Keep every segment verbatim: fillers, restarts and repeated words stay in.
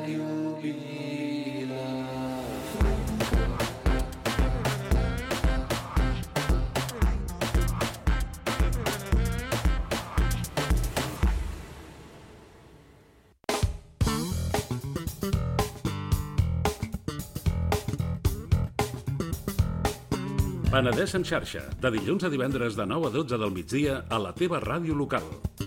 Ràdio Vila. Penedès en xarxa, de dilluns a divendres de nou a dotze del migdia a la teva ràdio local.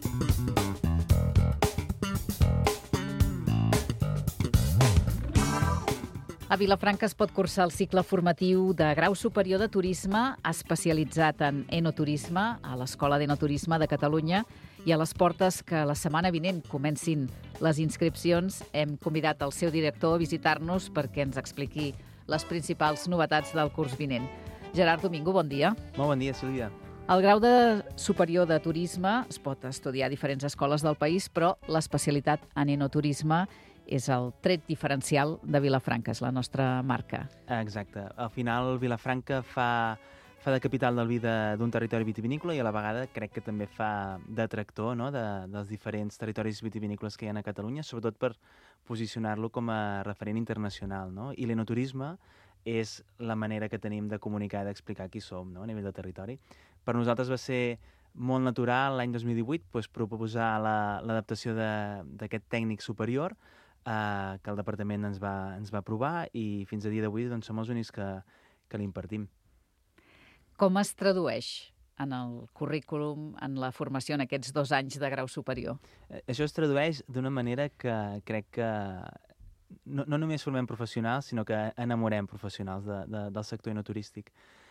A Vilafranca es pot cursar el cicle formatiu de grau superior de turisme especialitzat en enoturisme a l'Escola d'Enoturisme de Catalunya i a les portes que la setmana vinent comencin les inscripcions hem convidat el seu director a visitar-nos perquè ens expliqui les principals novetats del curs vinent. Gerard Domingo, bon dia. Molt bon dia, Sílvia. El grau de superior de turisme es pot estudiar a diferents escoles del país, però l'especialitat en enoturisme és el tret diferencial de Vilafranca, és la nostra marca. Exacte. Al final, Vilafranca fa, fa de capital del vi d'un territori vitivinícola i a la vegada crec que també fa de tractor, no?, de, dels diferents territoris vitivinícoles que hi ha a Catalunya, sobretot per posicionar-lo com a referent internacional, no? I l'enoturisme és la manera que tenim de comunicar i d'explicar qui som, no?, a nivell de territori. Per nosaltres va ser molt natural l'any dos mil divuit doncs, proposar l'adaptació la, d'aquest tècnic superior eh, que el departament ens va, ens va aprovar i fins a dia d'avui doncs, som els únics que, que l'impartim. Com es tradueix en el currículum, en la formació en aquests dos anys de grau superior? Eh, això es tradueix d'una manera que crec que No, no només formem professionals, sinó que enamorem professionals de, de, del sector enoturístic.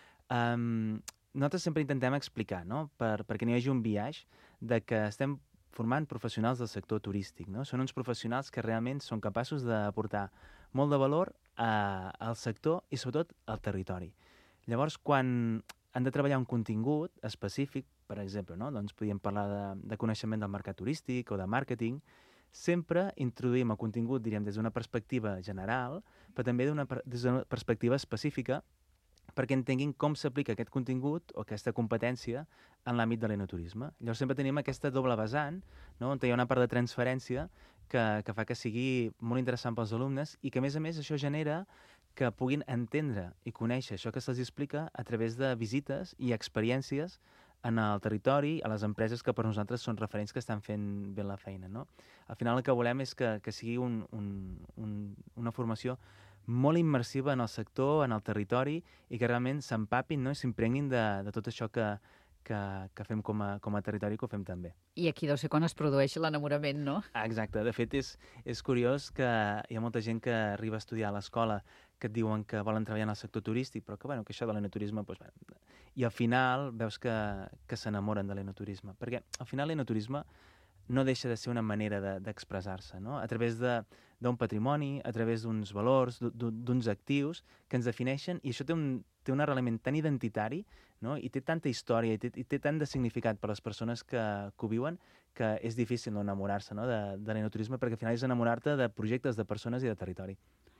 Um, nosaltres sempre intentem explicar, no?, per, perquè n'hi hagi un biaix de que estem formant professionals del sector turístic, no? Són uns professionals que realment són capaços d'aportar molt de valor a, al sector i sobretot al territori. Llavors, quan han de treballar un contingut específic, per exemple, no?, doncs podríem parlar de, de coneixement del mercat turístic o de màrqueting, sempre introduïm el contingut, diríem, des d'una perspectiva general, però també d'una, des d'una perspectiva específica perquè entenguin com s'aplica aquest contingut o aquesta competència en l'àmbit de l'enoturisme. Llavors sempre tenim aquesta doble vessant, no?, on hi ha una part de transferència que, que fa que sigui molt interessant pels alumnes i que, a més a més, això genera que puguin entendre i conèixer això que se'ls explica a través de visites i experiències en el territori, a les empreses que per nosaltres són referents que estan fent bé la feina, no? Al final el que volem és que, que sigui un, un, un, una formació molt immersiva en el sector, en el territori, i que realment s'empapin, no?, i s'impregnin de, de tot això que, que, que fem com a, com a territori, que ho fem també. I aquí deu ser quan es produeix l'enamorament, no? Exacte. De fet, és, és curiós que hi ha molta gent que arriba a estudiar a l'escola que et diuen que volen treballar en el sector turístic, però que, bueno, que això de l'enoturisme, doncs, bueno, i al final veus que, que s'enamoren de l'enoturisme. Perquè al final l'enoturisme no deixa de ser una manera d'expressar-se, no?, a través d'un patrimoni, a través d'uns valors, d'uns actius que ens defineixen, i això té un, té un arrelament tan identitari, no?, i té tanta història, i té, i té tant de significat per les persones que, que ho viuen, que és difícil no enamorar-se, no?, de, de l'enoturisme, perquè al final és enamorar-te de projectes, de persones i de territori.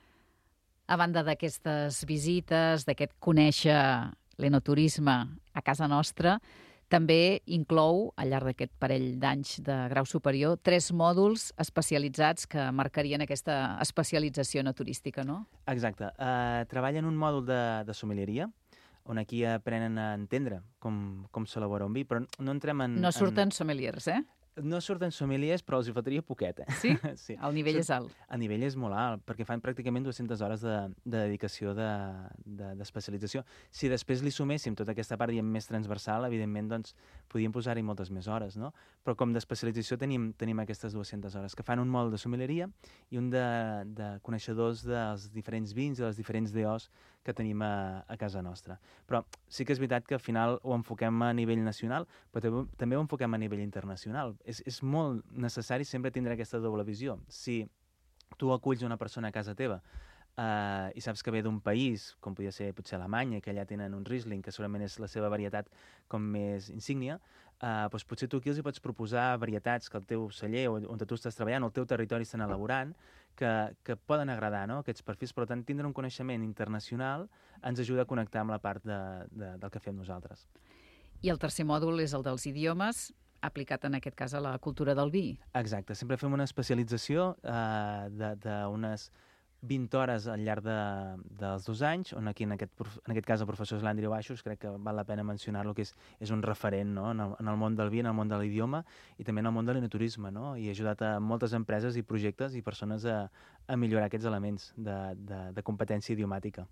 A banda d'aquestes visites, d'aquest conèixer l'enoturisme a casa nostra, també inclou, al llarg d'aquest parell d'anys de grau superior, tres mòduls especialitzats que marcarien aquesta especialització enoturística, no? Exacte. Uh, treballen un mòdul de, de sommelieria, on aquí aprenen a entendre com, com s'elabora un vi, però no entrem en... No surten en... sommeliers, eh? No surten sommeliers, però els hi faltaria poquet. Eh? Sí? Sí? El nivell és alt. El nivell és molt alt, perquè fan pràcticament dues-centes hores de, de dedicació d'especialització. De, de, si després li suméssim tota aquesta part, diguem, més transversal, evidentment, doncs, podríem posar-hi moltes més hores, no? Però com d'especialització tenim, tenim aquestes dues-centes hores, que fan un mòdul de sommelieria i un de, de coneixedors dels diferents vins i les diferents D Os que tenim a, a casa nostra. Però sí que és veritat que al final ho enfoquem a nivell nacional, però també, també ho enfoquem a nivell internacional. És, és molt necessari sempre tindre aquesta doble visió. Si tu aculls una persona a casa teva uh, i saps que ve d'un país, com podria ser potser Alemanya, que allà tenen un Riesling, que segurament és la seva varietat com més insígnia, uh, doncs potser tu aquí els hi pots proposar varietats que el teu celler on, on tu estàs treballant, o el teu territori estan elaborant, que, que poden agradar, no?, aquests perfils. Per tant, tindre un coneixement internacional ens ajuda a connectar amb la part de, de, del que fem nosaltres. I el tercer mòdul és el dels idiomes. aplicat en aquest cas a la cultura del vi. Exacte, sempre fem una especialització eh, d'unes vint hores al llarg de, dels dos anys, on aquí en aquest, en aquest cas el professor és l'Andreu Baixos, crec que val la pena mencionar-lo, que és, és un referent, no? en, el, en el món del vi, en el món de l'idioma i també en el món de l'enoturisme, no? I ha ajudat a moltes empreses i projectes i persones a, a millorar aquests elements de, de, de competència idiomàtica.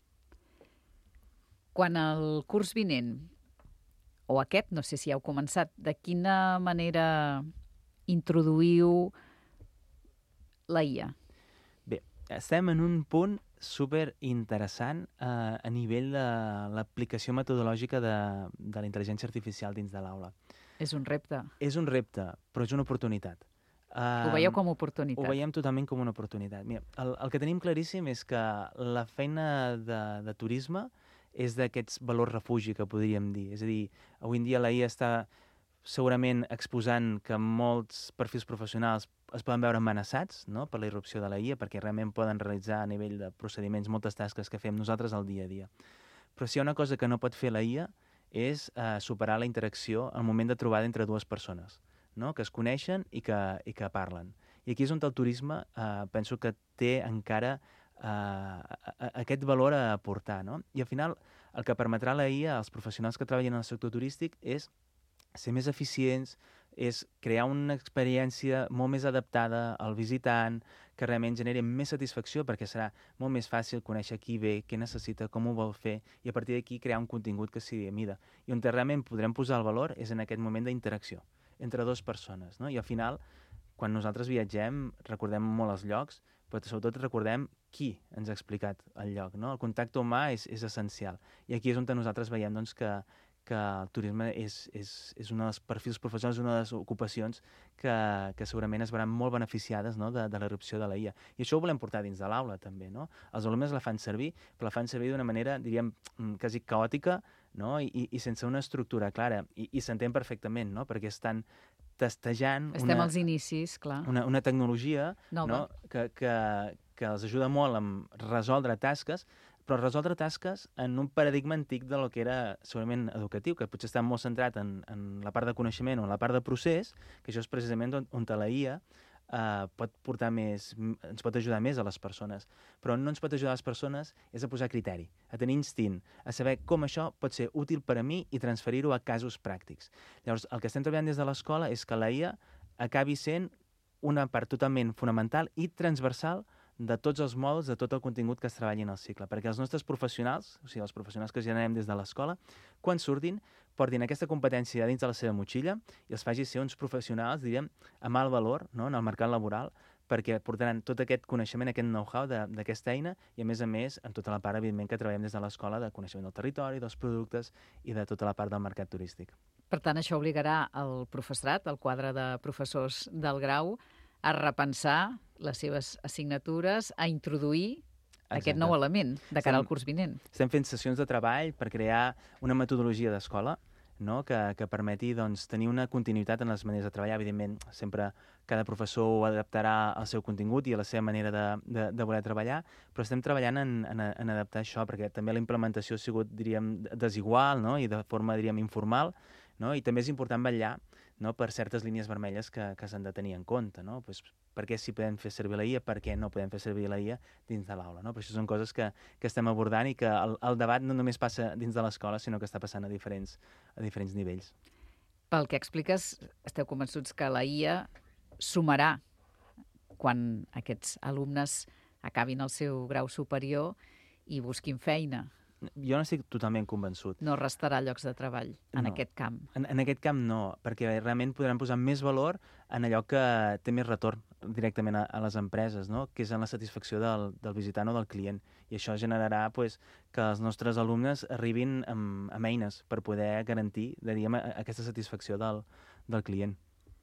Quan el curs vinent, o aquest, no sé si ja heu començat, de quina manera introduïu la I A? Estem en un punt super interessant eh, a nivell de l'aplicació metodològica de, de la intel·ligència artificial dins de l'aula. És un repte. És un repte, però és una oportunitat. Ho veieu com a oportunitat? Ho veiem totalment com una oportunitat. Mira, el, el que tenim claríssim és que la feina de, de turisme és d'aquests valors refugi que podríem dir. És a dir, avui en dia la I A està segurament exposant que molts perfils professionals es poden veure amenaçats, no?, per la irrupció de la I A, perquè realment poden realitzar a nivell de procediments moltes tasques que fem nosaltres al dia a dia. Però si hi ha una cosa que no pot fer la I A és eh, superar la interacció al moment de trobada entre dues persones, no?, que es coneixen i que, i que parlen. I aquí és on el turisme eh, penso que té encara eh, aquest valor a aportar, no? I al final el que permetrà la I A als professionals que treballen en el sector turístic és ser més eficients, és crear una experiència molt més adaptada al visitant, que realment generi més satisfacció, perquè serà molt més fàcil conèixer qui ve, què necessita, com ho vol fer, i a partir d'aquí crear un contingut que sigui a mida. I on realment podrem posar el valor és en aquest moment d'interacció entre dues persones, no? I al final, quan nosaltres viatgem, recordem molt els llocs, però sobretot recordem qui ens ha explicat el lloc, no? El contacte humà és, és essencial. I aquí és on nosaltres veiem doncs, que que el turisme és, és, és un dels perfils professionals, una de les ocupacions que, que segurament es veuran molt beneficiades, no?, de, de la irrupció de la I A. I això ho volem portar dins de l'aula, també, no? Els alumnes la fan servir, però la fan servir d'una manera, diríem, quasi caòtica, no?, I, i sense una estructura clara. I, i s'entén perfectament, no?, perquè estan testejant Estem una, als inicis, clar. una, una tecnologia Nova. No? que, que, que els ajuda molt a resoldre tasques, però resoldre tasques en un paradigma antic de lo que era segurament educatiu, que potser està molt centrat en, en la part de coneixement o en la part de procés, que això és precisament on, on la I A eh, pot portar més, ens pot ajudar més a les persones. Però on no ens pot ajudar a les persones és a posar criteri, a tenir instint, a saber com això pot ser útil per a mi i transferir-ho a casos pràctics. Llavors, el que estem treballant des de l'escola és que la I A acabi sent una part totalment fonamental i transversal de tots els mòduls, de tot el contingut que es treballi en el cicle, perquè els nostres professionals, o sigui, els professionals que generem des de l'escola, quan surtin, portin aquesta competència dins de la seva motxilla i els faci ser uns professionals, diríem, amb alt valor, no?, en el mercat laboral, perquè portaran tot aquest coneixement, aquest know-how d'aquesta eina i, a més a més, en tota la part, evidentment, que treballem des de l'escola de coneixement del territori, dels productes i de tota la part del mercat turístic. Per tant, això obligarà el professorat, el quadre de professors del grau, a repensar les seves assignatures, a introduir Exacte. Aquest nou element de cara estem, al curs vinent. Estem fent sessions de treball per crear una metodologia d'escola, no?, que, que permeti doncs, tenir una continuïtat en les maneres de treballar. Evidentment, sempre cada professor ho adaptarà al seu contingut i a la seva manera de, de, de voler treballar, però estem treballant en, en, en adaptar això, perquè també la implementació ha sigut, diríem, desigual, no?, i de forma, diríem, informal, no?, i també és important vetllar, no?, per certes línies vermelles que, que s'han de tenir en compte, no? Pues, per què sí podem fer servir la I A, per què no podem fer servir la I A dins de l'aula, no? Però això són coses que, que estem abordant i que el, el debat no només passa dins de l'escola, sinó que està passant a diferents, a diferents nivells. Pel que expliques, esteu convençuts que la I A sumarà quan aquests alumnes acabin el seu grau superior i busquin feina. Jo n'estic totalment convençut. No restarà llocs de treball en no. aquest camp. En, en aquest camp no, perquè realment podran posar més valor en allò que té més retorn directament a, a les empreses, no?, que és en la satisfacció del, del visitant o del client. I això generarà pues, que els nostres alumnes arribin amb, amb eines per poder garantir, diríem, aquesta satisfacció del, del client.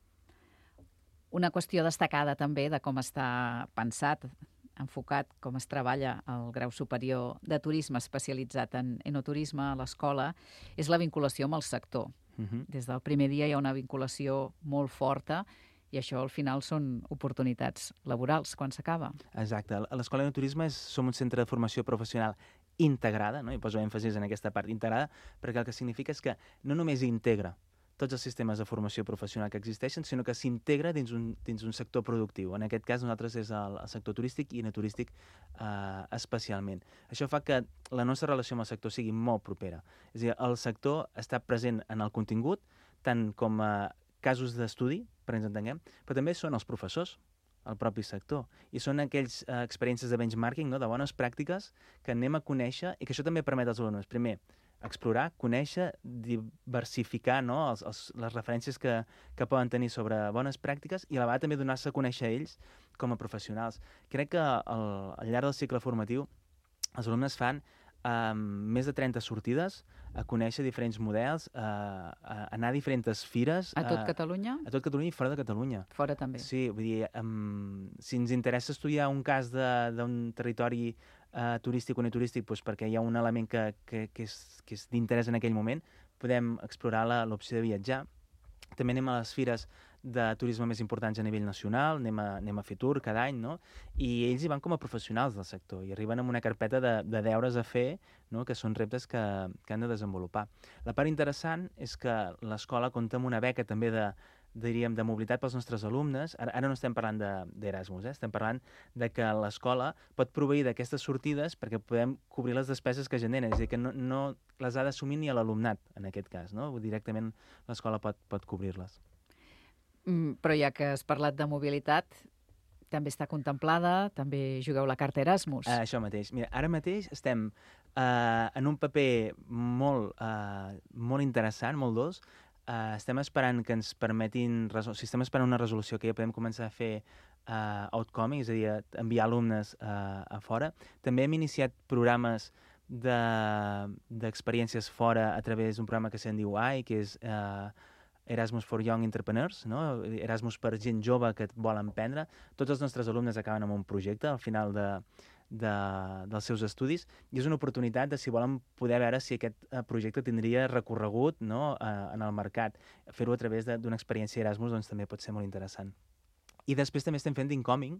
Una qüestió destacada també de com està pensat, enfocat, com es treballa el grau superior de turisme especialitzat en enoturisme a l'escola, és la vinculació amb el sector. Uh-huh. Des del primer dia hi ha una vinculació molt forta i això al final són oportunitats laborals quan s'acaba. Exacte. A l'Escola d'Enoturisme som un centre de formació professional integrada, no?, i poso èmfasis en aquesta part integrada, perquè el que significa és que no només integra tots els sistemes de formació professional que existeixen, sinó que s'integra dins, un, dins un sector productiu. En aquest cas, nosaltres és el, el sector turístic i no turístic eh, especialment. Això fa que la nostra relació amb el sector sigui molt propera. És a dir, el sector està present en el contingut, tant com a casos d'estudi, per ens entenguem, però també són els professors, el propi sector. I són aquells eh, experiències de benchmarking, no? De bones pràctiques que anem a conèixer i que això també permet als alumnes, primer, explorar, conèixer, diversificar, no? els, els, les referències que, que poden tenir sobre bones pràctiques i a la vegada també donar-se a conèixer a ells com a professionals. Crec que al, al llarg del cicle formatiu els alumnes fan um, més de trenta sortides a conèixer diferents models, uh, a anar a diferents fires. A tot uh, Catalunya? A tot Catalunya i fora de Catalunya. Fora també. Sí, vull dir, um, si ens interessa estudiar un cas d'un territori uh, turístic o no turístic, doncs perquè hi ha un element que, que, que és, que és d'interès en aquell moment, podem explorar l'opció de viatjar. També anem a les fires de turisme més importants a nivell nacional, anem a, anem a fer tour cada any, no? I ells hi van com a professionals del sector i arriben amb una carpeta de, de deures a fer, no? Que són reptes que, que han de desenvolupar. La part interessant és que l'escola compta amb una beca també de, diríem, de mobilitat pels nostres alumnes. Ara, ara no estem parlant d'Erasmus, eh? Estem parlant de que l'escola pot proveir d'aquestes sortides perquè podem cobrir les despeses que generen, és a dir, que no, no les ha d'assumir ni a l'alumnat, en aquest cas, no? Directament l'escola pot, pot cobrir-les. Mm, però ja que has parlat de mobilitat, també està contemplada, també jugueu la carta Erasmus. Uh, això mateix. Mira, ara mateix estem uh, en un paper molt, uh, molt interessant, molt dolç. Uh, estem esperant que ens permetin... O sigui, estem esperant una resolució que ja podem començar a fer uh, outcoming, és a dir, enviar alumnes uh, a fora. També hem iniciat programes d'experiències de, fora a través d'un programa que se'n diu A I, que és uh, Erasmus for Young Entrepreneurs, no? Erasmus per gent jove que vol emprendre. Tots els nostres alumnes acaben amb un projecte al final de, de, dels seus estudis i és una oportunitat de, si volen, poder veure si aquest projecte tindria recorregut, no? uh, en el mercat. Fer-ho a través d'una experiència Erasmus doncs, també pot ser molt interessant. I després també estem fent d'incoming,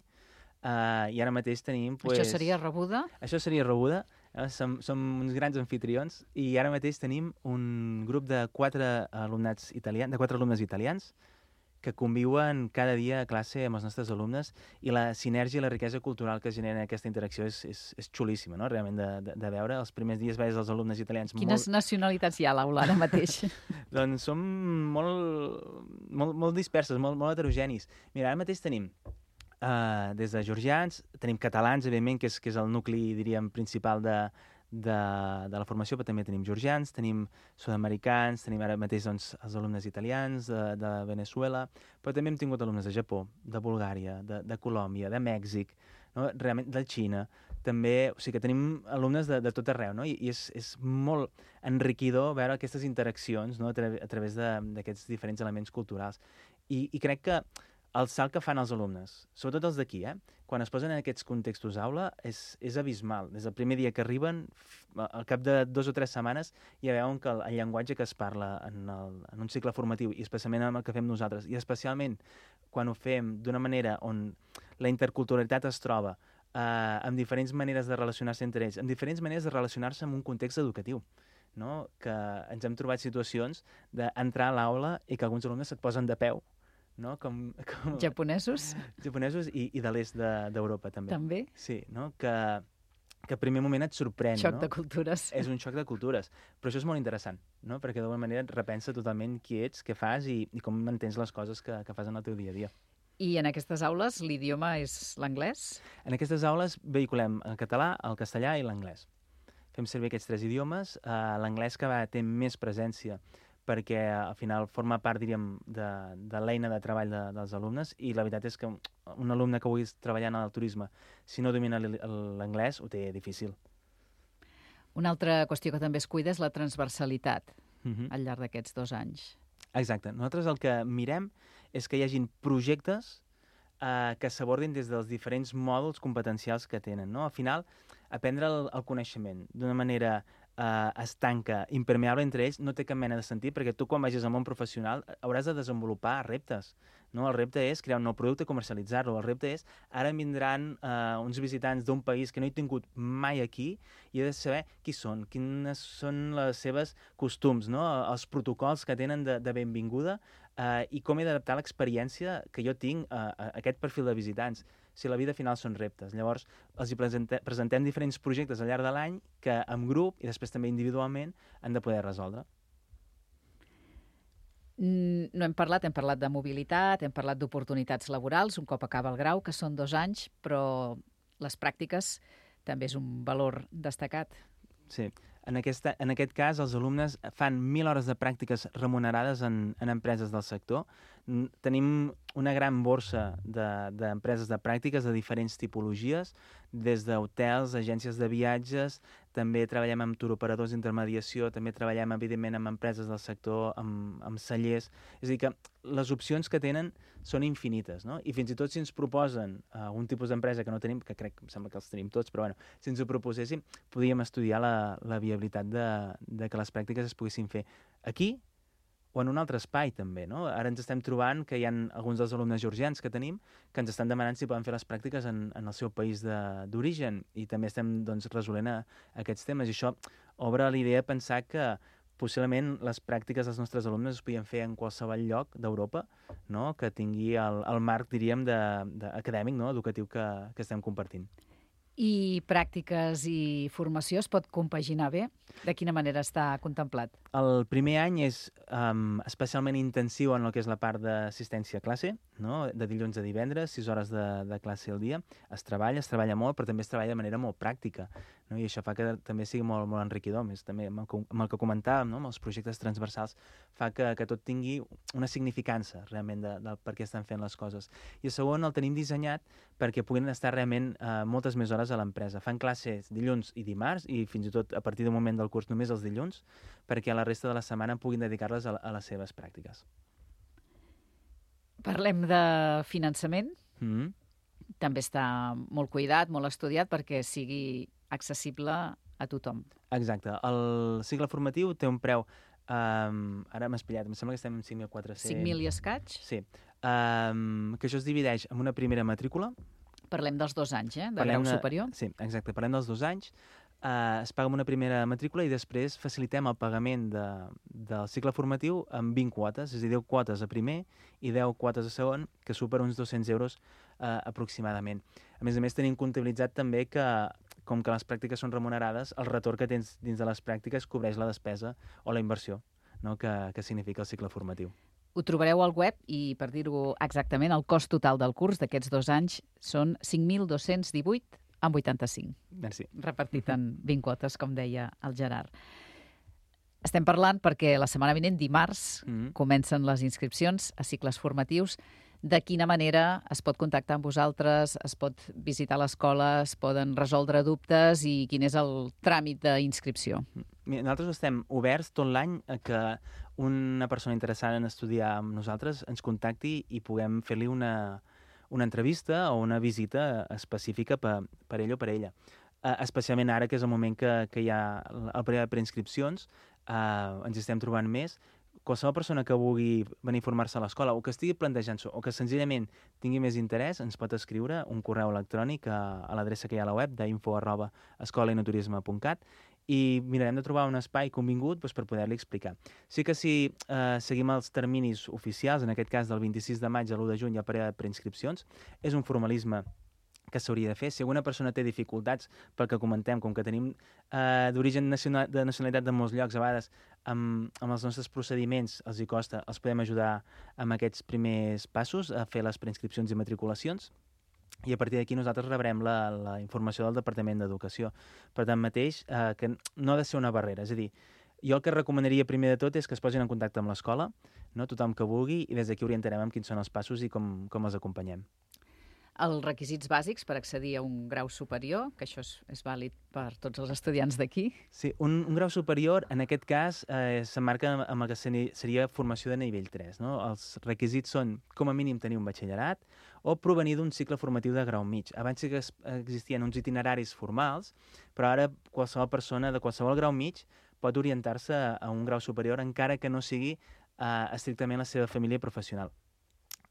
uh, i ara mateix tenim... Pues, això seria rebuda? Això seria rebuda. Eh? Som, som uns grans anfitrions i ara mateix tenim un grup de quatre alumnats italians, de quatre alumnes italians que conviuen cada dia a classe amb els nostres alumnes i la sinergia i la riquesa cultural que genera aquesta interacció és, és, és xulíssima, no? Realment de, de, de veure. Els primers dies veies els alumnes italians... Quines molt... nacionalitats hi ha a l'aula ara mateix? Doncs som molt, molt, molt dispersos, molt, molt heterogenis. Mira, ara mateix tenim Uh, des de georgians, tenim catalans, evidentment, que és, que és el nucli, diríem, principal de, de, de la formació, però també tenim georgians, tenim sud-americans, tenim ara mateix doncs, els alumnes italians, de, de Venezuela, però també hem tingut alumnes de Japó, de Bulgària, de, de Colòmbia, de Mèxic, no? Realment, de Xina, també, o sigui que tenim alumnes de, de tot arreu, no? I, i és, és molt enriquidor veure aquestes interaccions, no? A, tra a través d'aquests diferents elements culturals. I, i crec que el salt que fan els alumnes, sobretot els d'aquí, eh? Quan es posen en aquests contextos aula, és, és abismal. Des del primer dia que arriben, al cap de dos o tres setmanes, ja veuen que el, el llenguatge que es parla en, el, en un cicle formatiu, i especialment en el que fem nosaltres, i especialment quan ho fem d'una manera on la interculturalitat es troba, eh, amb diferents maneres de relacionar-se entre ells, amb diferents maneres de relacionar-se en un context educatiu, no? Que ens hem trobat situacions d'entrar a l'aula i que alguns alumnes et posen de peu, no? Com, com... Japonesos? Japonesos i, i de l'est d'Europa, de, també. També? Sí, no? Que, que a primer moment et sorprèn, xoc no? de cultures. És un xoc de cultures, però això és molt interessant, no? Perquè d'alguna manera et repensa totalment qui ets, què fas i, i com mantens les coses que, que fas en el teu dia a dia. I en aquestes aules l'idioma és l'anglès? En aquestes aules vehiculem el català, el castellà i l'anglès. Fem servir aquests tres idiomes. Uh, l'anglès que va té més presència perquè al final forma part, diríem, de, de l'eina de treball de, dels alumnes i la veritat és que un alumne que vulgui treballar en el turisme, si no domina l'anglès, ho té difícil. Una altra qüestió que també es cuida és la transversalitat uh-huh. al llarg d'aquests dos anys. Exacte. Nosaltres el que mirem és que hi hagin projectes eh, que s'abordin des dels diferents mòduls competencials que tenen, no? Al final, aprendre el, el coneixement d'una manera eh, estanca, impermeable entre ells, no té cap mena de sentit, perquè tu quan vagis al món professional hauràs de desenvolupar reptes, no? El repte és crear un nou producte i comercialitzar-lo. El repte és, ara em vindran uh, uns visitants d'un país que no he tingut mai aquí i he de saber qui són, quines són les seves costums, no? Els protocols que tenen de, de benvinguda uh, i com he d'adaptar l'experiència que jo tinc a, a aquest perfil de visitants. Si la vida final són reptes. Llavors, els hi presente, presentem diferents projectes al llarg de l'any que en grup i després també individualment han de poder resoldre. No hem parlat, hem parlat de mobilitat, hem parlat d'oportunitats laborals, un cop acaba el grau, que són dos anys, però les pràctiques també és un valor destacat. Sí. En, aquesta, en aquest cas, els alumnes fan mil hores de pràctiques remunerades en, en empreses del sector. Tenim una gran borsa d'empreses de, de pràctiques de diferents tipologies, des d'hotels, agències de viatges, també treballem amb turoperadors d'intermediació, també treballem, evidentment, amb empreses del sector, amb, amb cellers. És a dir, que les opcions que tenen són infinites, no? I fins i tot si ens proposen uh, un tipus d'empresa que no tenim, que crec, em sembla que els tenim tots, però bueno, si ens ho proposéssim, podríem estudiar la, la viabilitat de, de que les pràctiques es poguessin fer aquí o en un altre espai també, no? Ara ens estem trobant que hi ha alguns dels alumnes georgians que tenim que ens estan demanant si poden fer les pràctiques en, en el seu país d'origen i també estem doncs, resolent a, a aquests temes i això obre l'idea de pensar que possiblement les pràctiques dels nostres alumnes es podien fer en qualsevol lloc d'Europa, no? Que tingui el, el marc, diríem, de, de acadèmic, no? Educatiu que, que estem compartint. I pràctiques i formació es pot compaginar bé? De quina manera està contemplat? El primer any és um, especialment intensiu en el que és la part d'assistència a classe, no? De dilluns a divendres, sis hores de, de classe al dia. Es treballa, es treballa molt, però també es treballa de manera molt pràctica, no? I això fa que també sigui molt, molt enriquidor. Més també amb el, amb el que comentàvem, no? Amb els projectes transversals, fa que, que tot tingui una significança realment de, de per què estan fent les coses. I el segon el tenim dissenyat perquè puguin estar realment uh, moltes més hores a l'empresa. Fan classes dilluns i dimarts i fins i tot a partir del moment del curs només els dilluns perquè a la resta de la setmana puguin dedicar-les a, a les seves pràctiques. Parlem de finançament. Mm-hmm. També està molt cuidat, molt estudiat perquè sigui accessible a tothom. Exacte. El cicle formatiu té un preu, um, ara m'he espatllat, em sembla que estem en cinc mil quatre-cents. cinc mil i escaig? Sí. Um, que això es divideix en una primera matrícula. Parlem dels dos anys, eh? De Parlem grau superior. Sí, exacte. Parlem dels dos anys. Uh, es paga amb una primera matrícula i després facilitem el pagament de, del cicle formatiu amb vint quotes, és a dir, deu quotes a primer i deu quotes a segon, que supera uns dos-cents euros uh, aproximadament. A més a més, tenim comptabilitzat també que, com que les pràctiques són remunerades, el retorn que tens dins de les pràctiques cobreix la despesa o la inversió, no? que, que significa el cicle formatiu. Ho trobareu al web i, per dir-ho exactament, el cost total del curs d'aquests dos anys són cinc mil dos-cents divuit amb vuitanta-cinc. Merci. Repartit en vint quotes, com deia el Gerard. Estem parlant perquè la setmana vinent, dimarts, mm-hmm. comencen les inscripcions a cicles formatius. De quina manera es pot contactar amb vosaltres, es pot visitar l'escola, es poden resoldre dubtes i quin és el tràmit d'inscripció? Nosaltres estem oberts tot l'any a que una persona interessada en estudiar amb nosaltres ens contacti i puguem fer-li una, una entrevista o una visita específica per, per ell o per ella. Uh, especialment ara, que és el moment que, que hi ha el període de preinscripcions, uh, ens estem trobant més. Qualsevol persona que vulgui venir a formar-se a l'escola o que estigui plantejant-s'ho o que senzillament tingui més interès ens pot escriure un correu electrònic a, a l'adreça que hi ha a la web d'info arroba escolainoturisme punt cat i mirarem de trobar un espai convingut doncs, per poder-li explicar. Sí que si eh, seguim els terminis oficials, en aquest cas del vint-i-sis de maig a l'u de juny hi ha període de preinscripcions, és un formalisme que s'hauria de fer. Si alguna persona té dificultats pel que comentem, com que tenim eh, d'origen nacional, de nacionalitat de molts llocs, a vegades amb, amb els nostres procediments els hi costa, els podem ajudar amb aquests primers passos a fer les preinscripcions i matriculacions i a partir d'aquí nosaltres rebrem la, la informació del Departament d'Educació. Per tant mateix, eh, que no ha de ser una barrera, és a dir, jo el que recomanaria primer de tot és que es posin en contacte amb l'escola, no? Tothom que vulgui, i des d'aquí orientarem amb quins són els passos i com, com els acompanyem. Els requisits bàsics per accedir a un grau superior, que això és, és vàlid per tots els estudiants d'aquí. Sí, un, un grau superior, en aquest cas, eh, s'emmarca amb el que seria formació de nivell tres. No? Els requisits són, com a mínim, tenir un batxillerat o provenir d'un cicle formatiu de grau mig. Abans sí que existien uns itineraris formals, però ara qualsevol persona de qualsevol grau mig pot orientar-se a un grau superior encara que no sigui eh, estrictament la seva família professional.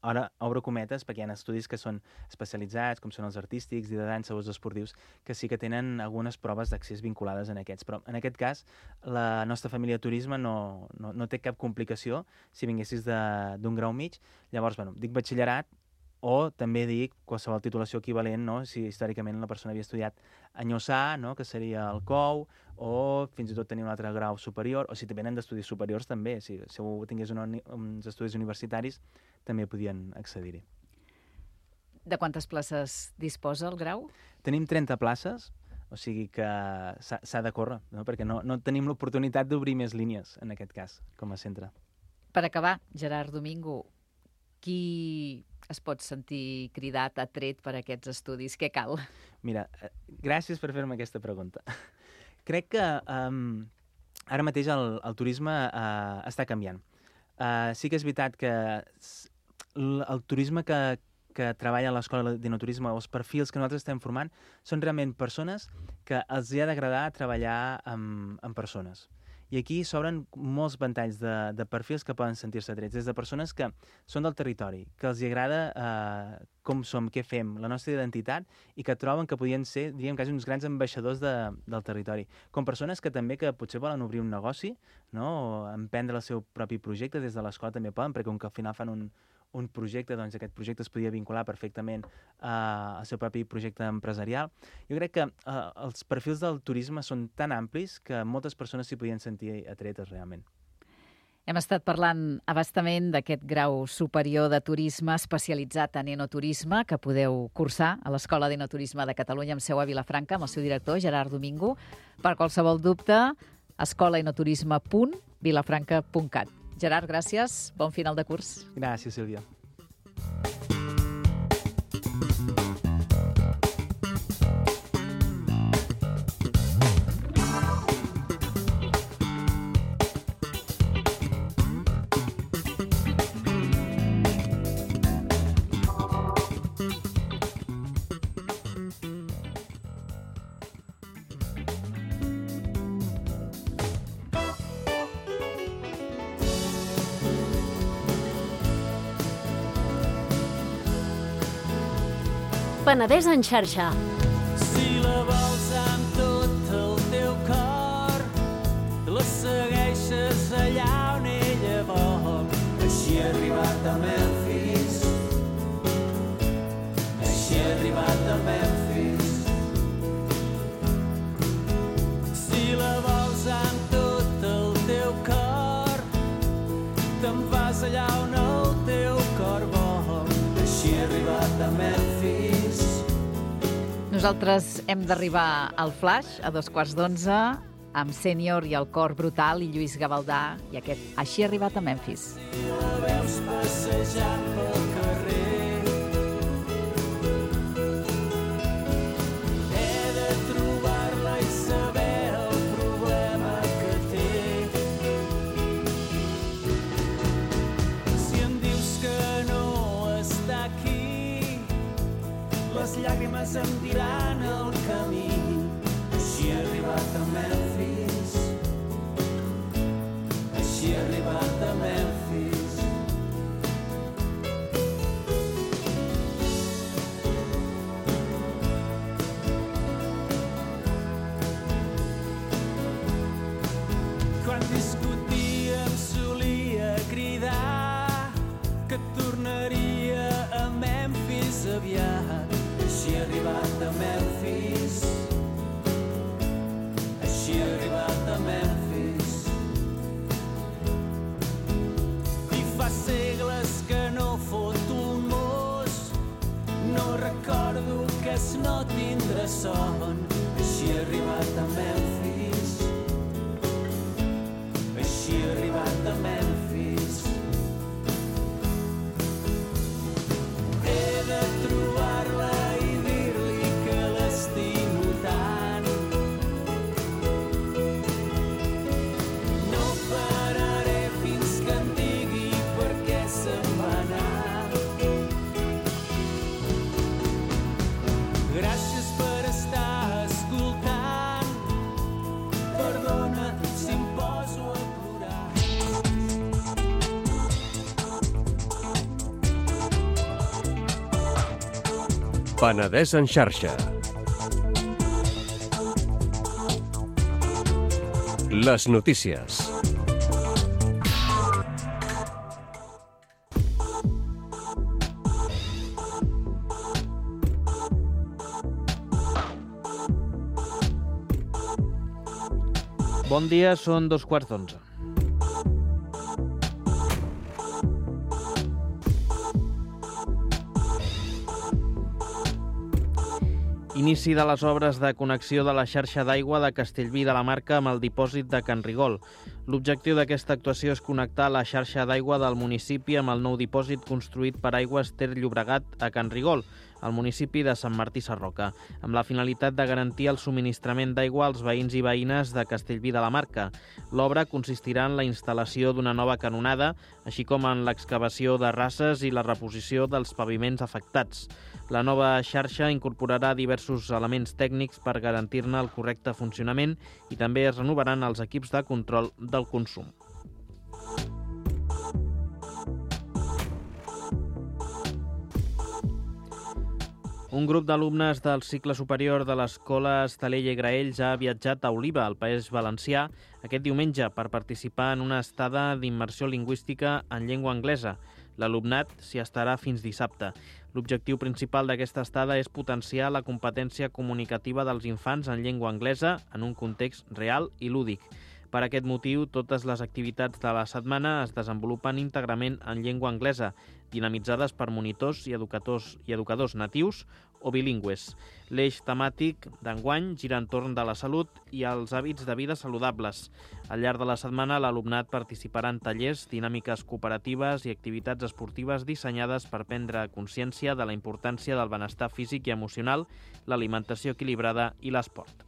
ara obro cometes perquè hi ha estudis que són especialitzats, com són els artístics i de dansa o els esportius, que sí que tenen algunes proves d'accés vinculades en aquests. Però en aquest cas, la nostra família de turisme no, no, no té cap complicació si vinguessis d'un grau mig. Llavors, bueno, dic batxillerat, o també dic qualsevol titulació equivalent, no? Si històricament la persona havia estudiat a Nyossà, no? Que seria el C O U, o fins i tot tenir un altre grau superior, o si venen d'estudis superiors també, si, si algú tingués una, uns estudis universitaris, també podien accedir-hi. De quantes places disposa el grau? Tenim trenta places, o sigui que s'ha de córrer, no? Perquè no, no tenim l'oportunitat d'obrir més línies, en aquest cas, com a centre. Per acabar, Gerard Domingo, qui es pot sentir cridat, atret per aquests estudis? Què cal? Mira, gràcies per fer-me aquesta pregunta. Crec que um, ara mateix el, el turisme uh, està canviant. Uh, sí que és veritat que el, el turisme que, que treballa a l'Escola d'Enoturisme, o els perfils que nosaltres estem formant, són realment persones que els hi ha d'agradar treballar amb, amb persones. I aquí s'obren molts ventalls de, de perfils que poden sentir-se atrets, des de persones que són del territori, que els hi agrada eh, com som, què fem, la nostra identitat, i que troben que podien ser, diríem, quasi uns grans ambaixadors de, del territori. Com persones que també que potser volen obrir un negoci, no? O emprendre el seu propi projecte, des de l'escola també poden, perquè com que al final fan un, un projecte, doncs aquest projecte es podia vincular perfectament eh, al seu propi projecte empresarial. Jo crec que eh, els perfils del turisme són tan amplis que moltes persones s'hi podien sentir atretes realment. Hem estat parlant abastament d'aquest grau superior de turisme especialitzat en enoturisme que podeu cursar a l'Escola d'Enoturisme de Catalunya amb seu a Vilafranca, amb el seu director, Gerard Domingo. Per qualsevol dubte, escolaenoturisme punt vilafranca punt cat. Gerard, gràcies. Bon final de curs. Gràcies, Sílvia. Penedès en xarxa. Si la vols amb tot el teu cor, la segueixes allà on ella vol. Així he arribat a Memphis. Així he arribat a Memphis. Si la vols amb tot el teu cor, te'n vas allà on el teu cor vol. Així he arribat a Memphis. Nosaltres hem d'arribar al Flash a dos quarts d'onze amb Sènior i el Cor Brutal i Lluís Gavaldà i aquest Així he arribat a Memphis. Si la veus passejant pel carrer, he de trobar-la i saber el problema que té. Si em dius que no està aquí, les llàgrimes em diran el camí. Així he arribat a Memphis. Així he arribat a Memphis. Quan discutíem solia cridar que tornaria a Memphis aviat. Així he arribat a Memphis. Així he arribat a Memphis. I fa segles que no foto un mos, no recordo que es no tindre son. Així he arribat a Memphis. Així he arribat a Memphis. He de trobar-la Penedès en xarxa. Les notícies. Bon dia, són dos quarts d'onze. Inici de les obres de connexió de la xarxa d'aigua de Castellví de la Marca amb el dipòsit de Can Rigol. L'objectiu d'aquesta actuació és connectar la xarxa d'aigua del municipi amb el nou dipòsit construït per Aigües Ter Llobregat a Can Rigol, al municipi de Sant Martí Sarroca, amb la finalitat de garantir el subministrament d'aigua als veïns i veïnes de Castellví de la Marca. L'obra consistirà en la instal·lació d'una nova canonada, així com en l'excavació de rasses i la reposició dels paviments afectats. La nova xarxa incorporarà diversos elements tècnics per garantir-ne el correcte funcionament i també es renovaran els equips de control del consum. Un grup d'alumnes del cicle superior de l'Escola Estalella i Graells ha viatjat a Oliva, al País Valencià, aquest diumenge per participar en una estada d'immersió lingüística en llengua anglesa. L'alumnat s'hi estarà fins dissabte. L'objectiu principal d'aquesta estada és potenciar la competència comunicativa dels infants en llengua anglesa en un context real i lúdic. Per aquest motiu, totes les activitats de la setmana es desenvolupen íntegrament en llengua anglesa, dinamitzades per monitors i educadors, i educadors natius o bilingües. L'eix temàtic d'enguany gira entorn de la salut i els hàbits de vida saludables. Al llarg de la setmana, l'alumnat participarà en tallers, dinàmiques cooperatives i activitats esportives dissenyades per prendre consciència de la importància del benestar físic i emocional, l'alimentació equilibrada i l'esport.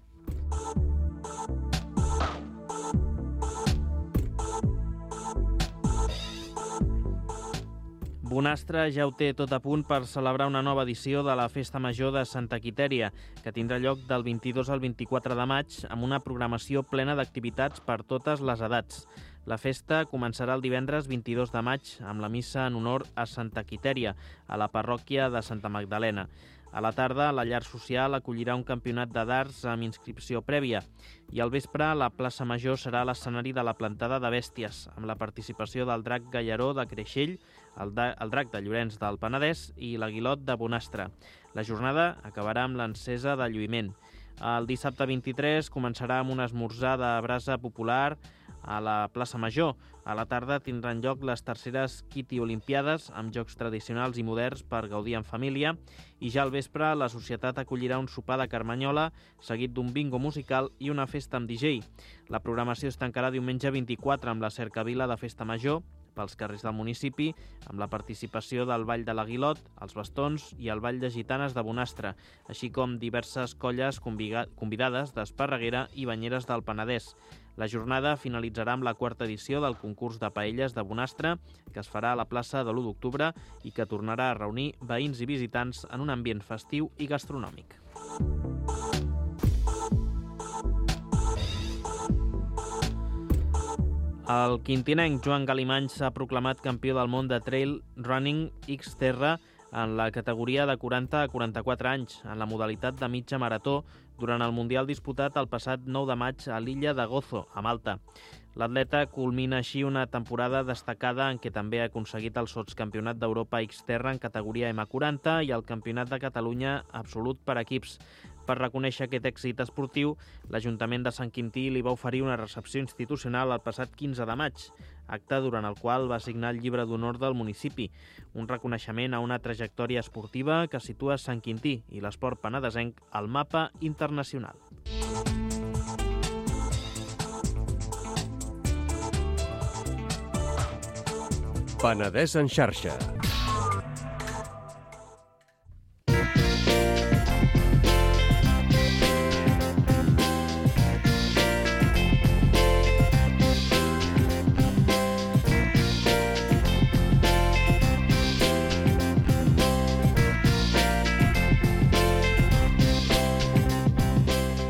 Bonastre ja ho té tot a punt per celebrar una nova edició de la Festa Major de Santa Quitèria, que tindrà lloc del vint-i-dos al vint-i-quatre de maig amb una programació plena d'activitats per totes les edats. La festa començarà el divendres vint-i-dos de maig amb la missa en honor a Santa Quitèria, a la parròquia de Santa Magdalena. A la tarda, la llar social acollirà un campionat de darts amb inscripció prèvia i al vespre la plaça Major serà l'escenari de la plantada de bèsties, amb la participació del drac Gallaró de Creixell, el, de, el drac de Llorenç del Penedès i l'aguilot de Bonastre. La jornada acabarà amb l'encesa de lluïment. El dissabte vint-i-tres començarà amb un esmorzar de brasa popular a la plaça Major. A la tarda tindran lloc les terceres Kitty Olimpiades amb jocs tradicionals i moderns per gaudir en família i ja al vespre la societat acollirà un sopar de carmanyola seguit d'un bingo musical i una festa amb D J. La programació es tancarà diumenge vint-i-quatre amb la cercavila de Festa Major pels carrers del municipi, amb la participació del Ball de l'Aguilot, els Bastons i el Ball de Gitanes de Bonastre, així com diverses colles convidades d'Esparreguera i Banyeres del Penedès. La jornada finalitzarà amb la quarta edició del concurs de paelles de Bonastre, que es farà a la plaça de l'u d'octubre i que tornarà a reunir veïns i visitants en un ambient festiu i gastronòmic. El quintinenc Joan Galimany s'ha proclamat campió del món de trail running Xterra en la categoria de quaranta a quaranta-quatre anys, en la modalitat de mitja marató, durant el Mundial disputat el passat nou de maig a l'illa de Gozo, a Malta. L'atleta culmina així una temporada destacada en què també ha aconseguit el sotscampionat d'Europa Xterra en categoria ema quaranta i el campionat de Catalunya absolut per equips. Per reconèixer aquest èxit esportiu, l'Ajuntament de Sant Quintí li va oferir una recepció institucional el passat quinze de maig, acte durant el qual va signar el llibre d'honor del municipi, un reconeixement a una trajectòria esportiva que situa Sant Quintí i l'esport penedesenc al mapa internacional. Penedès en xarxa.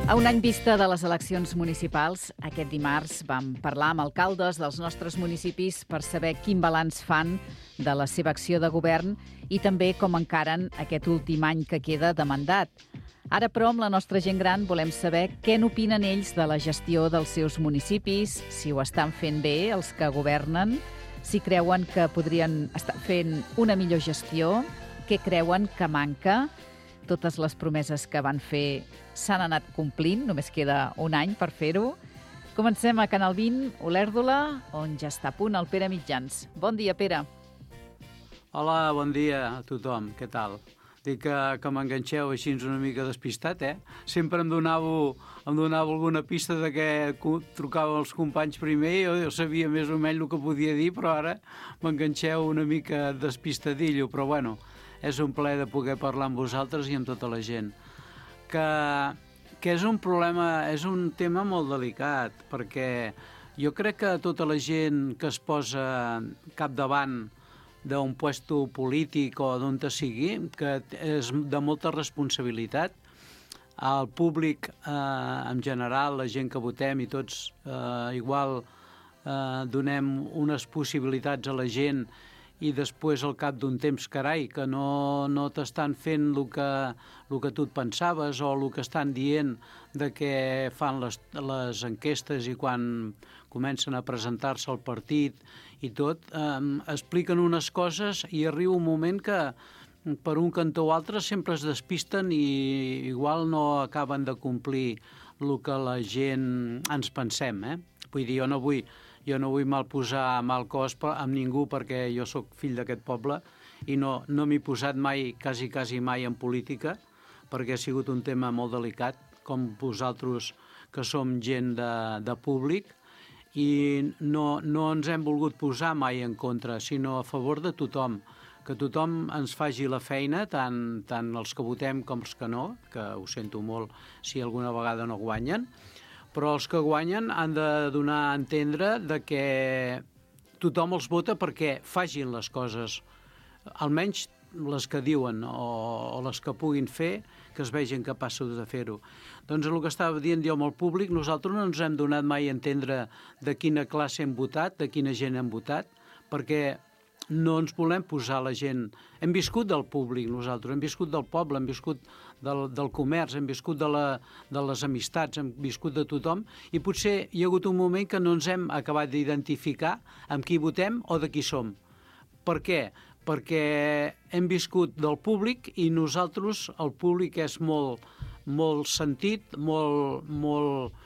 A un any vista de les eleccions municipals, aquest dimarts vam parlar amb alcaldes dels nostres municipis per saber quin balanç fan de la seva acció de govern i també com encaren aquest últim any que queda de mandat. Ara, però, amb la nostra gent gran volem saber què n'opinen ells de la gestió dels seus municipis, si ho estan fent bé els que governen, si creuen que podrien estar fent una millor gestió, què creuen que manca. Totes les promeses que van fer s'han anat complint, només queda un any per fer-ho. Comencem a Canal vint, Olèrdola, on ja està a punt el Pere Mitjans. Bon dia, Pere. Hola, bon dia a tothom, què tal? Dic que, que m'enganxeu així una mica despistat, eh? Sempre em donàveu, em donàveu alguna pista de que trucava els companys primer, jo, jo sabia més o menys el que podia dir, però ara m'enganxeu una mica despistadillo, però bueno, és un plaer de poder parlar amb vosaltres i amb tota la gent. Que, que és un problema, és un tema molt delicat, perquè jo crec que tota la gent que es posa capdavant d'un puesto polític o d'on te sigui, que és de molta responsabilitat, el públic eh, en general, la gent que votem i tots eh, igual eh, donem unes possibilitats a la gent i després al cap d'un temps, carai, que no, no t'estan fent el que, el que tu et pensaves o el que estan dient de què fan les, les enquestes i quan comencen a presentar-se al partit i tot, eh, expliquen unes coses i arriba un moment que per un cantó o altre sempre es despisten i igual no acaben de complir el que la gent ens pensem, eh? Vull dir, jo no vull... Jo no vull mal posar mal cos amb ningú perquè jo sóc fill d'aquest poble i no, no m'he posat mai, quasi, quasi mai en política perquè ha sigut un tema molt delicat, com vosaltres que som gent de, de públic i no, no ens hem volgut posar mai en contra, sinó a favor de tothom, que tothom ens faci la feina, tant, tant els que votem com els que no, que ho sento molt si alguna vegada no guanyen, però els que guanyen han de donar a entendre de que tothom els vota perquè facin les coses, almenys les que diuen o, o les que puguin fer, que es vegin capaços de fer-ho. Doncs el que estava dient jo amb el públic, nosaltres no ens hem donat mai a entendre de quina classe hem votat, de quina gent hem votat, perquè no ens volem posar la gent... Hem viscut del públic nosaltres, hem viscut del poble, hem viscut del, del comerç, hem viscut de, la, de les amistats, hem viscut de tothom i potser hi ha hagut un moment que no ens hem acabat d'identificar amb qui votem o de qui som. Per què? Perquè hem viscut del públic i nosaltres, el públic és molt, molt sentit, molt... molt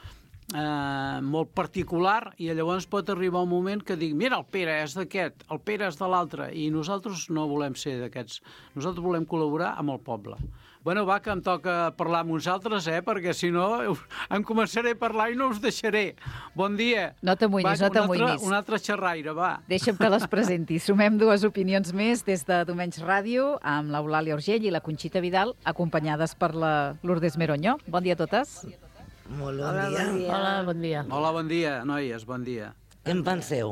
Eh, molt particular i llavors pot arribar un moment que dic mira, el Pere és d'aquest, el Pere és de l'altre i nosaltres no volem ser d'aquests, nosaltres volem col·laborar amb el poble. Bueno, va, que em toca parlar amb uns altres, eh, perquè si no em començaré a parlar i no us deixaré. Bon dia. No t'amoïnis, no t'amoïnis. Un altre xerraire, va. Deixa'm que les presenti. Sumem dues opinions més des de Domenys Ràdio amb l'Eulàlia Urgell i la Conxita Vidal, acompanyades per la Lourdes Meroño. Bon dia a totes. Molt bon, Hola, dia. bon dia. Hola, bon dia. Hola, bon dia, noies, bon dia. Què en penseu?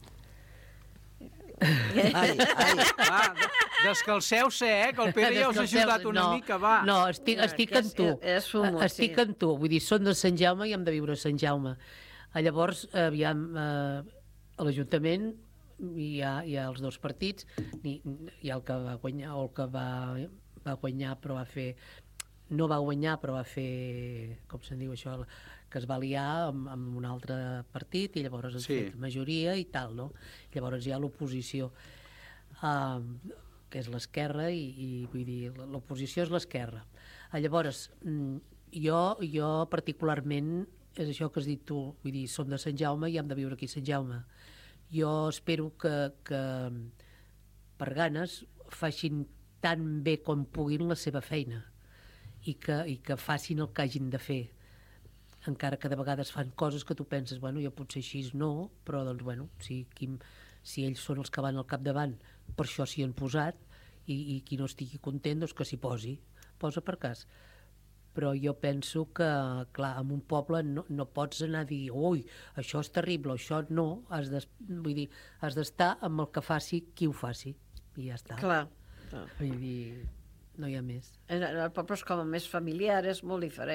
Ai, ai, va, descalceu-se, eh, que el Pere ja us ha ajudat una no, mica, va. No, estic, estic amb tu. És, és fumo, estic sí. amb tu. Vull dir, són de Sant Jaume i hem de viure a Sant Jaume. Llavors, aviam, eh, a l'Ajuntament hi ha, hi ha els dos partits, hi, hi ha el que va guanyar, o el que va, va guanyar però va fer... no va guanyar, però va fer, com se'n diu això, que es va liar amb, amb un altre partit i llavors han sí. fet majoria i tal, no? Llavors hi ha l'oposició, uh, que és l'esquerra, i, i vull dir, l'oposició és l'esquerra. Llavors, jo, jo particularment, és això que has dit tu, vull dir, som de Sant Jaume i hem de viure aquí a Sant Jaume. Jo espero que, que per ganes facin tan bé com puguin la seva feina. I que, i que facin el que hagin de fer, encara que de vegades fan coses que tu penses, bueno, jo potser així no, però doncs, bueno, si, qui, si ells són els que van al capdavant, per això s'hi han posat, i, i qui no estigui content, doncs que s'hi posi, posa per cas. Però jo penso que, clar, en un poble no, no pots anar a dir, ui, això és terrible, això no, has de, vull dir, has d'estar amb el que faci qui ho faci, i ja està. Clar. clar. Vull dir... no hi ha més. El poble és com a més familiar, és molt diferent.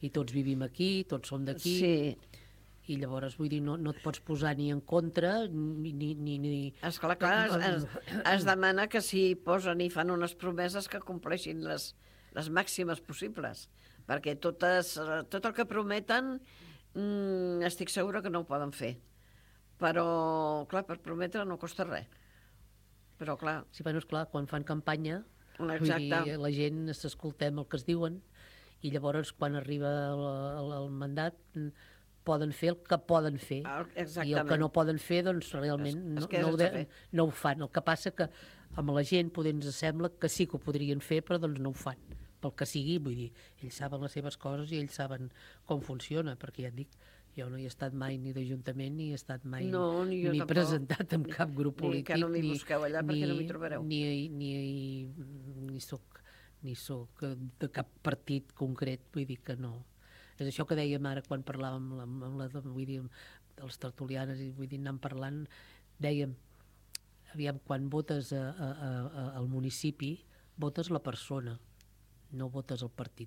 i tots vivim aquí, tots som d'aquí, Sí. i llavors, vull dir, no, no et pots posar ni en contra, ni... ni, ni, ni... Esclar, clar, es, es, es demana que si posen i fan unes promeses que compleixin les, les màximes possibles, perquè totes, tot el que prometen mm, estic segura que no ho poden fer. Però, clar, per prometre no costa res. Però, clar... Sí, bueno, esclar, quan fan campanya, Exacte. vull dir, la gent s'escoltem el que es diuen, i llavors, quan arriba el, el, el mandat, poden fer el que poden fer. Exactament. I el que no poden fer, doncs, realment És- és no, que no, és ho de de, fer. no ho fan. El que passa que amb la gent poder ens sembla que sí que ho podrien fer, però doncs no ho fan. Pel que sigui, vull dir, ells saben les seves coses i ells saben com funciona, perquè ja et dic, jo no hi he estat mai ni d'Ajuntament, ni he estat mai No, ni jo ni tampoc. presentat en cap grup Ni polític. que no m'hi busqueu allà, perquè no m'hi trobareu. Ni, ni, ni, soc, ni soc de cap partit concret, vull dir que no. És això que dèiem ara quan parlàvem amb la, amb la, vull dir, dels tertulianes, i vull dir, anant parlant, dèiem, aviam, quan votes a, a, a, al municipi, votes la persona, no votes el partit.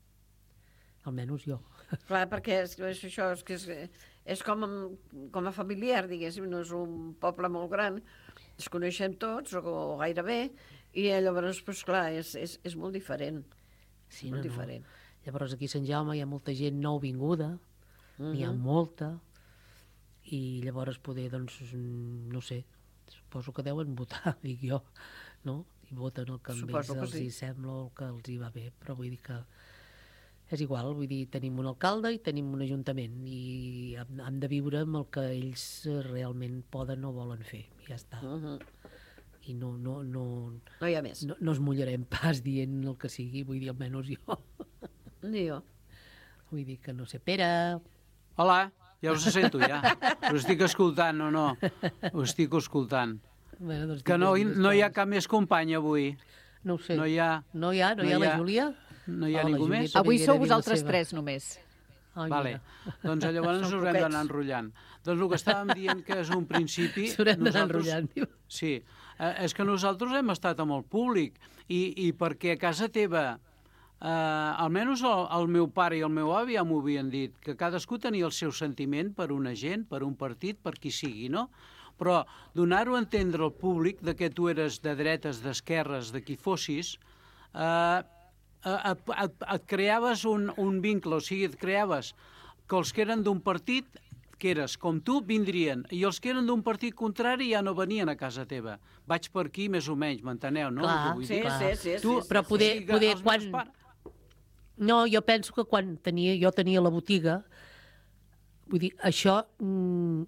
Almenys jo. Clar, perquè és, és això, és, que és, és com, com a familiar, diguéssim, no és un poble molt gran, ens coneixem tots, o, o gairebé, i llavors, doncs, clar, és, és, és molt diferent. Sí, molt no, no. diferent. Llavors aquí a Sant Jaume hi ha molta gent nouvinguda, Mhm. n'hi ha molta, i llavors poder, doncs, no sé, suposo que deuen votar, dic jo, no? I voten el que amb ells Suposo que els sí. hi sembla o el que els hi va bé, però vull dir que és igual, vull dir, tenim un alcalde i tenim un ajuntament i hem, hem de viure amb el que ells realment poden o volen fer, i ja està. Mhm. I no, no, no, No hi ha més. no, no es mullarem pas dient el que sigui, vull dir, almenys jo. Ni jo. Vull dir que no sé, Pere... Hola, ja us sento, ja. Us estic escoltant, o no? Us estic escoltant. Bueno, doncs Que no, digue'm no hi ha coses. cap més company avui. No ho sé. No hi ha... No hi ha, no hi ha la Júlia? No hi ha Oh, la ningú Júlia més? també Avui havia sou de dir la vosaltres seva. tres, només. Ai, Vale. mira. Doncs llavors ens Són haurem poquets. d'anar enrotllant. Doncs el que estàvem dient que és un principi... S'haurem d'anar nosaltres- enrotllant, diu. Sí, eh, és que nosaltres hem estat amb el públic i, i perquè a casa teva, eh, almenys el, el meu pare i el meu avi ja m'ho havien dit, que cadascú tenia el seu sentiment per una gent, per un partit, per qui sigui, no? Però donar-ho a entendre al públic de que tu eres de dretes, d'esquerres, de qui fossis, eh, et, et, et creaves un, un vincle, o sigui, et creaves que els que eren d'un partit, que eres com tu, vindrien, i els que eren d'un partit contrari ja no venien a casa teva. Vaig per aquí, més o menys, m'enteneu, no? Clar, El que vull Sí, dir? sí, sí, sí. Tu, sí, Però sí. poder, o sigui que poder els quan... meus pares- No, jo penso que quan tenia, jo tenia la botiga, vull dir, això mm,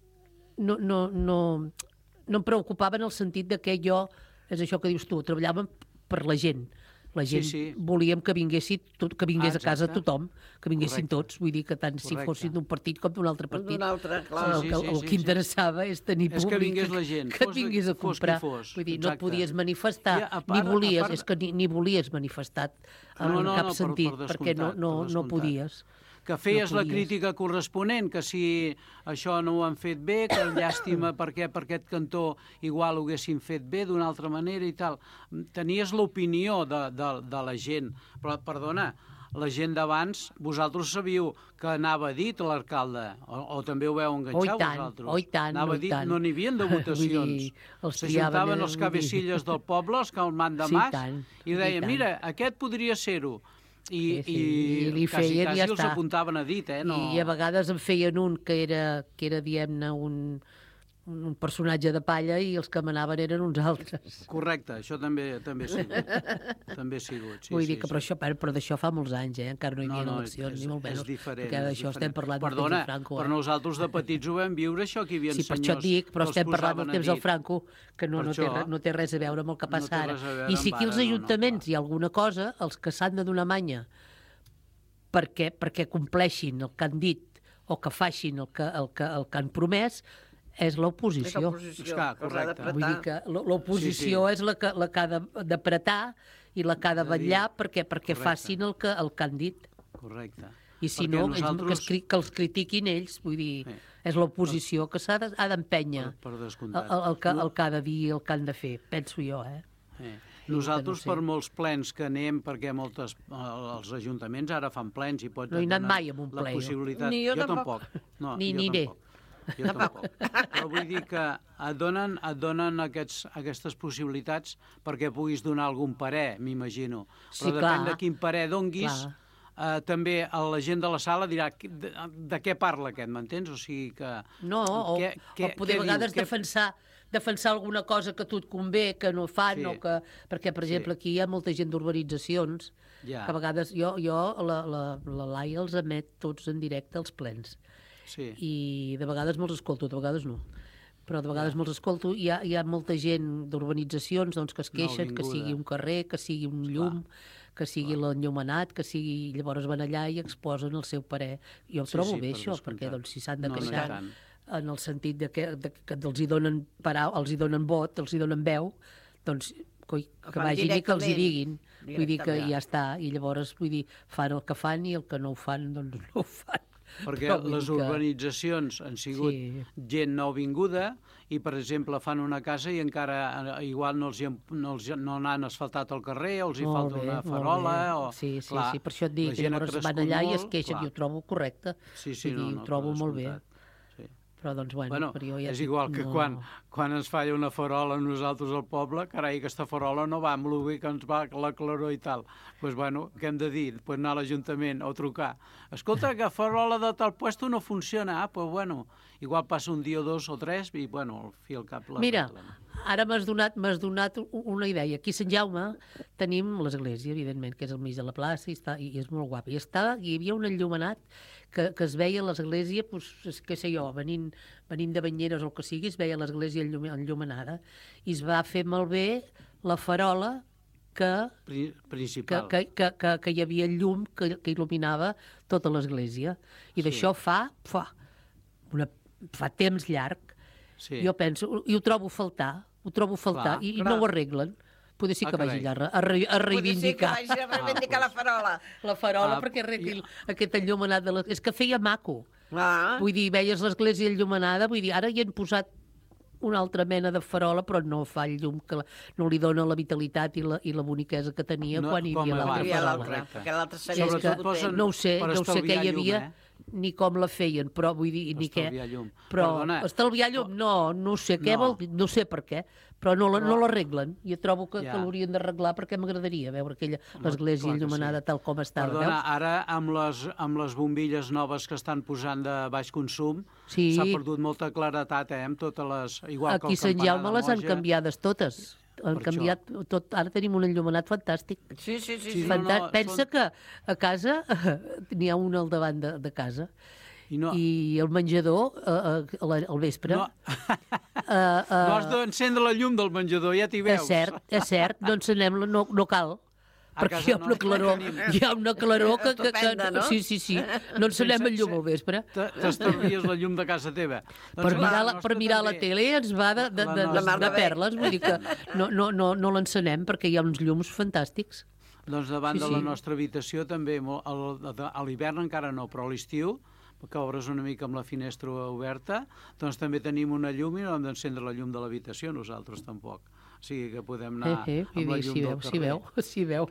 no, no, no, no em preocupava en el sentit de que jo, és això que dius tu, treballàvem per la gent. La gent Sí, sí. volíem que vinguessin, tot, que vingués Ah, a casa exacte. tothom, que vinguessin Correcte. tots, vull dir que tant si Correcte. fossin d'un partit com d'un altre partit. D'un altre, clar. el, Sí, que, sí, el sí, que sí. interessava és tenir És que públic, vingués la gent, que et fos de- vingués a fos qui comprar. fos, Vull dir, no et exacte. podies manifestar, I a part- ni volies, a part- és que ni, ni volies manifestar en No, no, cap no, per- sentit, per perquè no, descomptat, no, per no descomptat. podies. que feies no la podies. crítica corresponent, que si això no ho han fet bé, que llàstima perquè per aquest cantó igual ho haguessin fet bé d'una altra manera i tal. Tenies l'opinió de, de, de la gent, però, perdona, la gent d'abans, vosaltres sabíeu que anava dit l'alcalde, o, o també ho veu Oh, enganxar i tant, vosaltres? oh, i tant, anava oh, i dit, tant. no n'hi havia de Vull votacions. dir, els S'ajuntaven triaven, els vull dir. cabecilles del poble, els que el man de Sí, mas, tant, i i deien, tant. mira, aquest podria ser-ho. I, Sí, sí, i, i li quasi, feien i quasi ja els està. apuntaven a dit, eh? No... I a vegades en feien un que era, que era diguem-ne, un, un personatge de palla i els que manaven eren uns altres. Correcte, això també també ha sigut. també ha sigut, sí, Vull sí, dir que, sí. però, això, però d'això fa molts anys, eh? Encara no hi havia no, eleccions, és, ni molt és menys. diferent. Perquè és d'això diferent. estem parlant Perdona, del temps del Franco. però Eh? nosaltres de petits ho vam viure, això, que hi havia Sí, per senyors això et dic, però que els estem parlant posaven del a temps del dit. Franco, que no, Per no, té, això, re- no té res a veure amb el que no passa té ara. res a veure I si amb aquí als ara, no, no, ajuntaments clar. hi ha alguna cosa, els que s'han de donar manya perquè, perquè compleixin el que han dit o que facin el que, el que, el que han promès, és l'oposició. És l'oposició, Esclar, que els ha correcte. d'apretar. Vull dir que l- l'oposició Sí, sí. és la que, la que ha de- d'apretar i la que ha de És a dir, vetllar perquè, perquè correcte. facin el que, el que han dit. Correcte. I si Perquè no, nosaltres... que, es, cri- que els critiquin ells, vull dir, Sí. és l'oposició que s'ha de- ha d'empènyer Per, per el, descomptat. el, el, que, el que ha de dir i el que han de fer, penso jo, eh? Eh. Nosaltres, no sé. per molts plens que anem, perquè moltes, els ajuntaments ara fan plens i pots... No he anat mai amb un ple, la jo. possibilitat... Ni jo jo tampoc. tampoc. No, Ni jo aniré. tampoc. Jo tampoc. Però vull dir que et donen, et donen aquests, aquestes possibilitats perquè puguis donar algun parer, m'imagino. Però Sí, depèn clar. de quin parer donguis, eh, també la gent de la sala dirà de, de què parla aquest, m'entens? O sigui que... No, o, què, què, o poder què a vegades diu? defensar defensar alguna cosa que a tu et convé, que no fan, Sí. o que... Perquè, per exemple, Sí. aquí hi ha molta gent d'urbanitzacions, Ja. que a vegades jo, jo la, la, la Laia els emet tots en directe als plens. Sí. I de vegades me'ls escolto, de vegades no. Però de vegades me'ls escolto. Hi ha, hi ha molta gent d'urbanitzacions doncs, que es queixen, que Nouvinguda. sigui un carrer, que sigui un llum, que sigui l'enllumenat, que sigui... Llavors van allà i exposen el seu parer. Jo ho Sí, trobo sí, bé, per això, descomptat. perquè doncs, si s'han de No, no, i queixar tant. en el sentit de que, de, que els hi donen parau, els hi donen vot, els hi donen veu, doncs coi, que fan vagin i que els hi directament. diguin. Vull dir que Directament. ja està. I llavors, vull dir, fan el que fan i el que no ho fan, doncs no ho fan. Perquè Però vull les dir que- urbanitzacions han sigut Sí. gent nouvinguda i, per exemple, fan una casa i encara eh, igual no els, hi han- no els hi- no n'han asfaltat el carrer o els hi Molt falta bé, una molt farola. bé. O, Sí, sí, clar, sí, per això et dic, la gent ha llavors van crescut allà i molt, es queixen, clar. i ho trobo correcte. Sí, sí, Vull no, dir, no, ho trobo per molt bé. descomptat. Però, doncs, bueno, Bueno, però jo ja és dic, igual que no... quan, quan ens falla una farola a nosaltres al poble, carai, aquesta farola no va amb lo bé que ens va la claror i tal. Doncs, pues, bueno, què hem de dir? Pues anar a l'Ajuntament o trucar. Escolta, que farola de tal puesto no funciona. Ah, pues bueno, igual passa un dia o dos o tres i, bueno, al fi al cap la Mira, arreglen. ara m'has donat, m'has donat u- una idea. Aquí a Sant Jaume tenim l'església, evidentment, que és al mig de la plaça i, està, i és molt guapa. I, està, hi havia un enllumenat que, que es veia a l'església, doncs, què sé jo, venint, venint de Banyeres o el que sigui, es veia l'església enllum- enllumenada. I es va fer malbé la farola que, Pri- que, Principal. que, que, que, que hi havia llum que, que il·luminava tota l'església. I d'això fa, fa, una, fa temps llarg. Sí. Jo penso, i ho trobo a faltar, ho trobo a faltar, Clar, i, i clar. no ho arreglen. Potser sí Ah, que vagi carai. allà a, re, a reivindicar. Potser sí que vagi a reivindicar la farola. La farola Ah, perquè arregli aquest enllumenat de la... És que feia maco. Ah. Vull dir, veies l'església enllumenada, vull dir, ara hi han posat una altra mena de farola, però no fa el llum, que la, no li dona la vitalitat i la, i la boniquesa que tenia No, quan hi com havia abans. l'altra Hi havia farola. l'altra, Correcte. perquè l'altra És seria que Sobretot posen no ho sé, per no ho sé què estalviar hi havia, llum, eh? ni com la feien, però vull dir, ni què. Estalviar llum. Però Perdona. estalviar llum, no, no sé què No. vol dir, no sé per què, però no la- no Però- l'arreglen. Jo trobo que, Ja. que l'haurien d'arreglar perquè m'agradaria veure aquella Home, l'església clar que enllumenada sí. tal com estava, Perdona, veus? ara amb les, amb les bombilles noves que estan posant de baix consum Sí. s'ha perdut molta claretat, eh, amb totes les... Igual Aquí que a el Sant campanar Jaume de les han Moja. canviades totes. Han Per canviat tot. Ara tenim un enllumenat fantàstic. Sí, sí, sí. Sí, sí. no, Fantà... no, Pensa són- que a casa n'hi ha un al davant de, de casa I no, i el menjador eh, eh, al al vespre... no, eh, eh, no has d'encendre la llum del menjador, ja t'hi veus. És cert, és cert, no encenem, no, no cal. A Perquè casa hi ha no, una claror, tenim. hi ha una claror que... que, que Estupenda, no? Sí, sí, sí. No encenem el llum al vespre. Te- T'estalvies la llum de casa teva. Per Doncs mirar, la, nostra per mirar la també. tele ens va de, de, La de, de, nostra- de perles, vull dir que no, no, no, no l'encenem perquè hi ha uns llums fantàstics. Doncs davant Sí, de la sí. nostra habitació també, mo- al- a l'hivern encara no, però a l'estiu, que obres una mica amb la finestra oberta, doncs també tenim una llum i no hem d'encendre la llum de l'habitació, nosaltres tampoc. O sigui que podem anar Eh, eh, vull amb la dir, llum si del veu, si carrer. veu, si veu.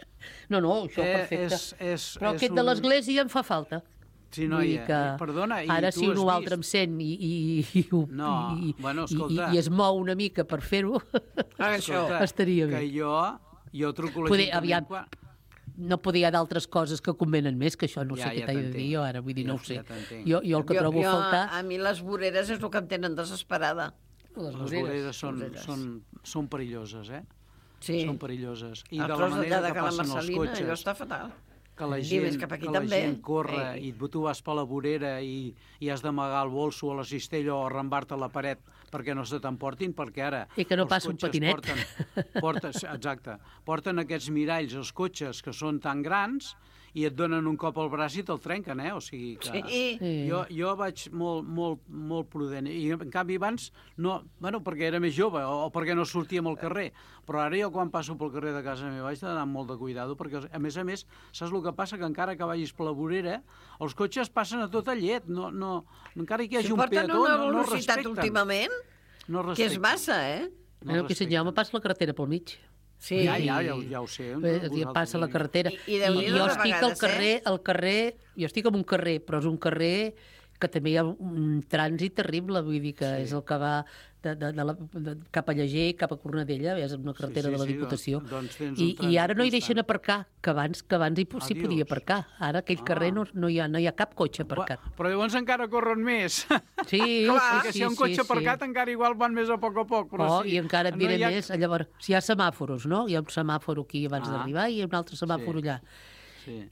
No, no, això Eh, perfecte. és- és- Però és aquest de un- l'església em fa falta. Sí, Vull dir noia, que perdona, i ara tu si un has o altre em vist- sent i, i, i, ho- No, i, bueno, i, escolta. i, i es mou una mica per fer-ho, Escolta, estaria bé. que jo, jo truco a Poder, l'Ajuntament aviam, quan- no podia haver d'altres coses que convenen més, que això no Ja, sé què ja t'he de t'entenc. dir jo ara, vull dir, no Ja- ho sé. ja t'entenc. Jo, jo el que Jo- trobo jo, a faltar... A mi les voreres és el que em tenen desesperada. Les Les voreres són, són, són perilloses, eh? Sí. Són perilloses. I El de la tros manera d'allà de que Cala passen els Marcelina, cotxes, allò està fatal. que la I gent, més cap aquí que la també. gent corre Ei. i tu vas per la vorera i, i has d'amagar el bolso o la cistella o arrambar-te a la paret perquè no se t'emportin, perquè ara... I que no els passa un cotxes patinet. Porten, porten, exacte. Porten aquests miralls, els cotxes, que són tan grans i et donen un cop al braç i te'l trenquen, eh? O sigui que... Sí. Sí. Jo, jo vaig molt, molt, molt prudent. I en canvi abans, no, bueno, perquè era més jove o, o perquè no sortíem al carrer. Però ara jo quan passo pel carrer de casa meva vaig d'anar amb molt de cuidado perquè, a més a més, saps el que passa? Que encara que vagis per la vorera, els cotxes passen a tota llet. No, no, encara que hi hagi Si un porten peató, una no, no velocitat respecten. últimament, No que és respecten. massa, eh? No, que Sant Jaume passa la carretera pel mig. Sí. Ja, ja, ja, ja ho sé. Eh, passa la carretera. I, i, I jo de estic vegades, al carrer, eh? al carrer, jo estic en un carrer, però és un carrer que també hi ha un trànsit terrible, vull dir que sí. és el que va de, de, de la, de, cap a Llager, cap a Cornudella, és una carretera sí, sí, de la sí, Diputació. doncs, doncs I, I ara no hi deixen aparcar, que abans que abans hi s'hi podia aparcar. Ara aquell Ah. carrer no, no, hi ha, no hi ha cap cotxe aparcat. Però llavors encara corren més. Sí, Clar, sí, que si sí, hi ha un cotxe sí, aparcat sí. encara igual van més a poc a poc. Però Oh, sí, i encara et diré no hi ha... més, llavors, si hi ha semàforos, no? Hi ha un semàforo aquí abans Ah. d'arribar i un altre semàforo Sí. allà. Sí.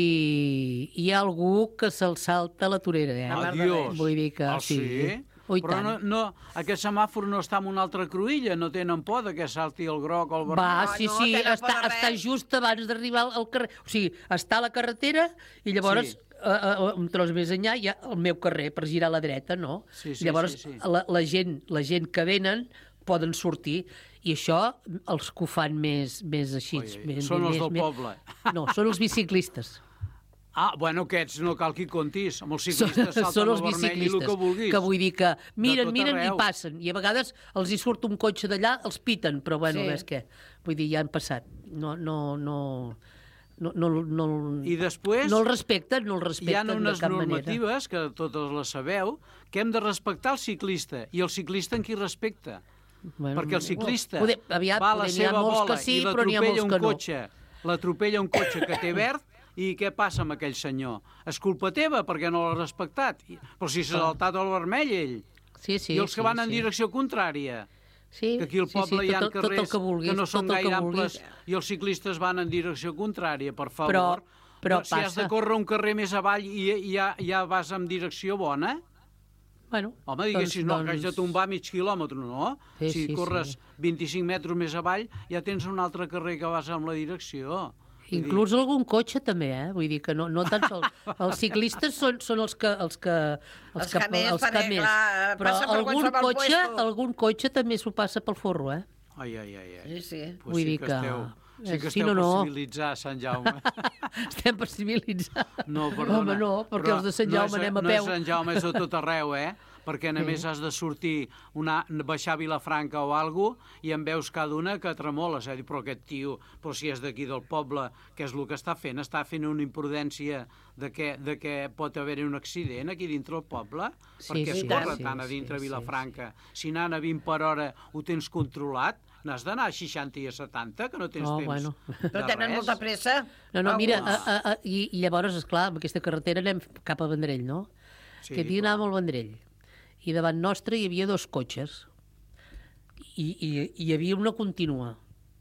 I hi ha algú que se'l salta a la torera, eh? Adiós. Vull dir que Ah, sí. sí? Oh, i Però tant. no, no, aquest semàfor no està en una altra cruïlla, no tenen por de que salti el groc o el vermell. Va, sí, no, sí, tenen està, por de res. està just abans d'arribar al, al carrer. O sigui, està a la carretera i llavors Sí. eh, eh, un tros més enllà hi ha el meu carrer per girar a la dreta, no? Sí, sí, llavors sí, sí. La, la, gent, la gent que venen poden sortir i això els que ho fan més, més així. Oi, oi, més, són els més, del més... poble. No, són els biciclistes. Ah, bueno, aquests no cal que hi comptis. Amb els ciclistes salten són els el vermell i el biciclistes, que vulguis. que vull dir que miren, tot miren i arreu. passen. I a vegades els hi surt un cotxe d'allà, els piten, però bueno, Sí. ves què. Vull dir, ja han passat. No, no, no... No, no, no, I després no el respecten, no el hi ha respecten unes de cap manera. normatives, que totes les sabeu, que hem de respectar el ciclista. I el ciclista en qui respecta? Bueno, Perquè el ciclista poder, aviat, va a la poder, n'hi ha seva molts bola que sí, i però n'hi ha l'atropella molts un que no. cotxe, l'atropella un cotxe que té verd, i què passa amb aquell senyor? És culpa teva perquè no l'ha respectat. I- Però si s'ha saltat el vermell, ell. Sí, sí, I els que sí, van en sí. direcció contrària. Sí, Que aquí al sí, poble sí, hi ha tot, el- tot el carrers que, vulguis, que no són tot el que gaire amples vulguis. i els ciclistes van en direcció contrària, per favor. Però- però No, si has de passa. córrer un carrer més avall i, i ja, ja vas en direcció bona, Bueno, home, diguessis, no, que haig de tombar mig quilòmetre, no? Sí, si sí, corres sí. vint-i-cinc metres més avall, ja tens un altre carrer que vas en la direcció. Vull Inclús algun cotxe també, eh? Vull dir que no, no tan sols... Els ciclistes són, són els que... Els que, Els que més, els perquè, més. clar, Però passa per algun qualsevol cotxe, puesto. algun cotxe també s'ho passa pel forro, eh? dir, Ai, ai, ai. ai. Sí, sí. Pues Vull sí dir que que- esteu, sí que Sí, esteu no, no. per civilitzar Sant Jaume. Estem per civilitzar. No, perdona. Home, no, perquè però els de Sant Jaume no és, anem a no peu. és Sant Jaume, és de tot arreu, eh? Perquè a més has de sortir, una, baixar a Vilafranca o alguna cosa, i en veus cada una que tremoles, eh? Diu, però aquest tio, però si és d'aquí del poble, què és el que està fent? Està fent una imprudència de que, de que pot haver-hi un accident aquí dintre el poble? Sí, perquè sí, es corre sí, tant a sí, dintre sí, Vilafranca. Si anant a vint per hora ho tens controlat, n'has d'anar a seixanta i a setanta, que no tens Oh, temps bueno. de Però tenen res. molta pressa. No, no, mira, Alguns. a, a, a, i, i llavors, esclar, amb aquesta carretera anem cap a Vendrell, no? Sí, Aquest dia anàvem al Vendrell. I davant nostre hi havia dos cotxes. I, i, i hi havia una contínua.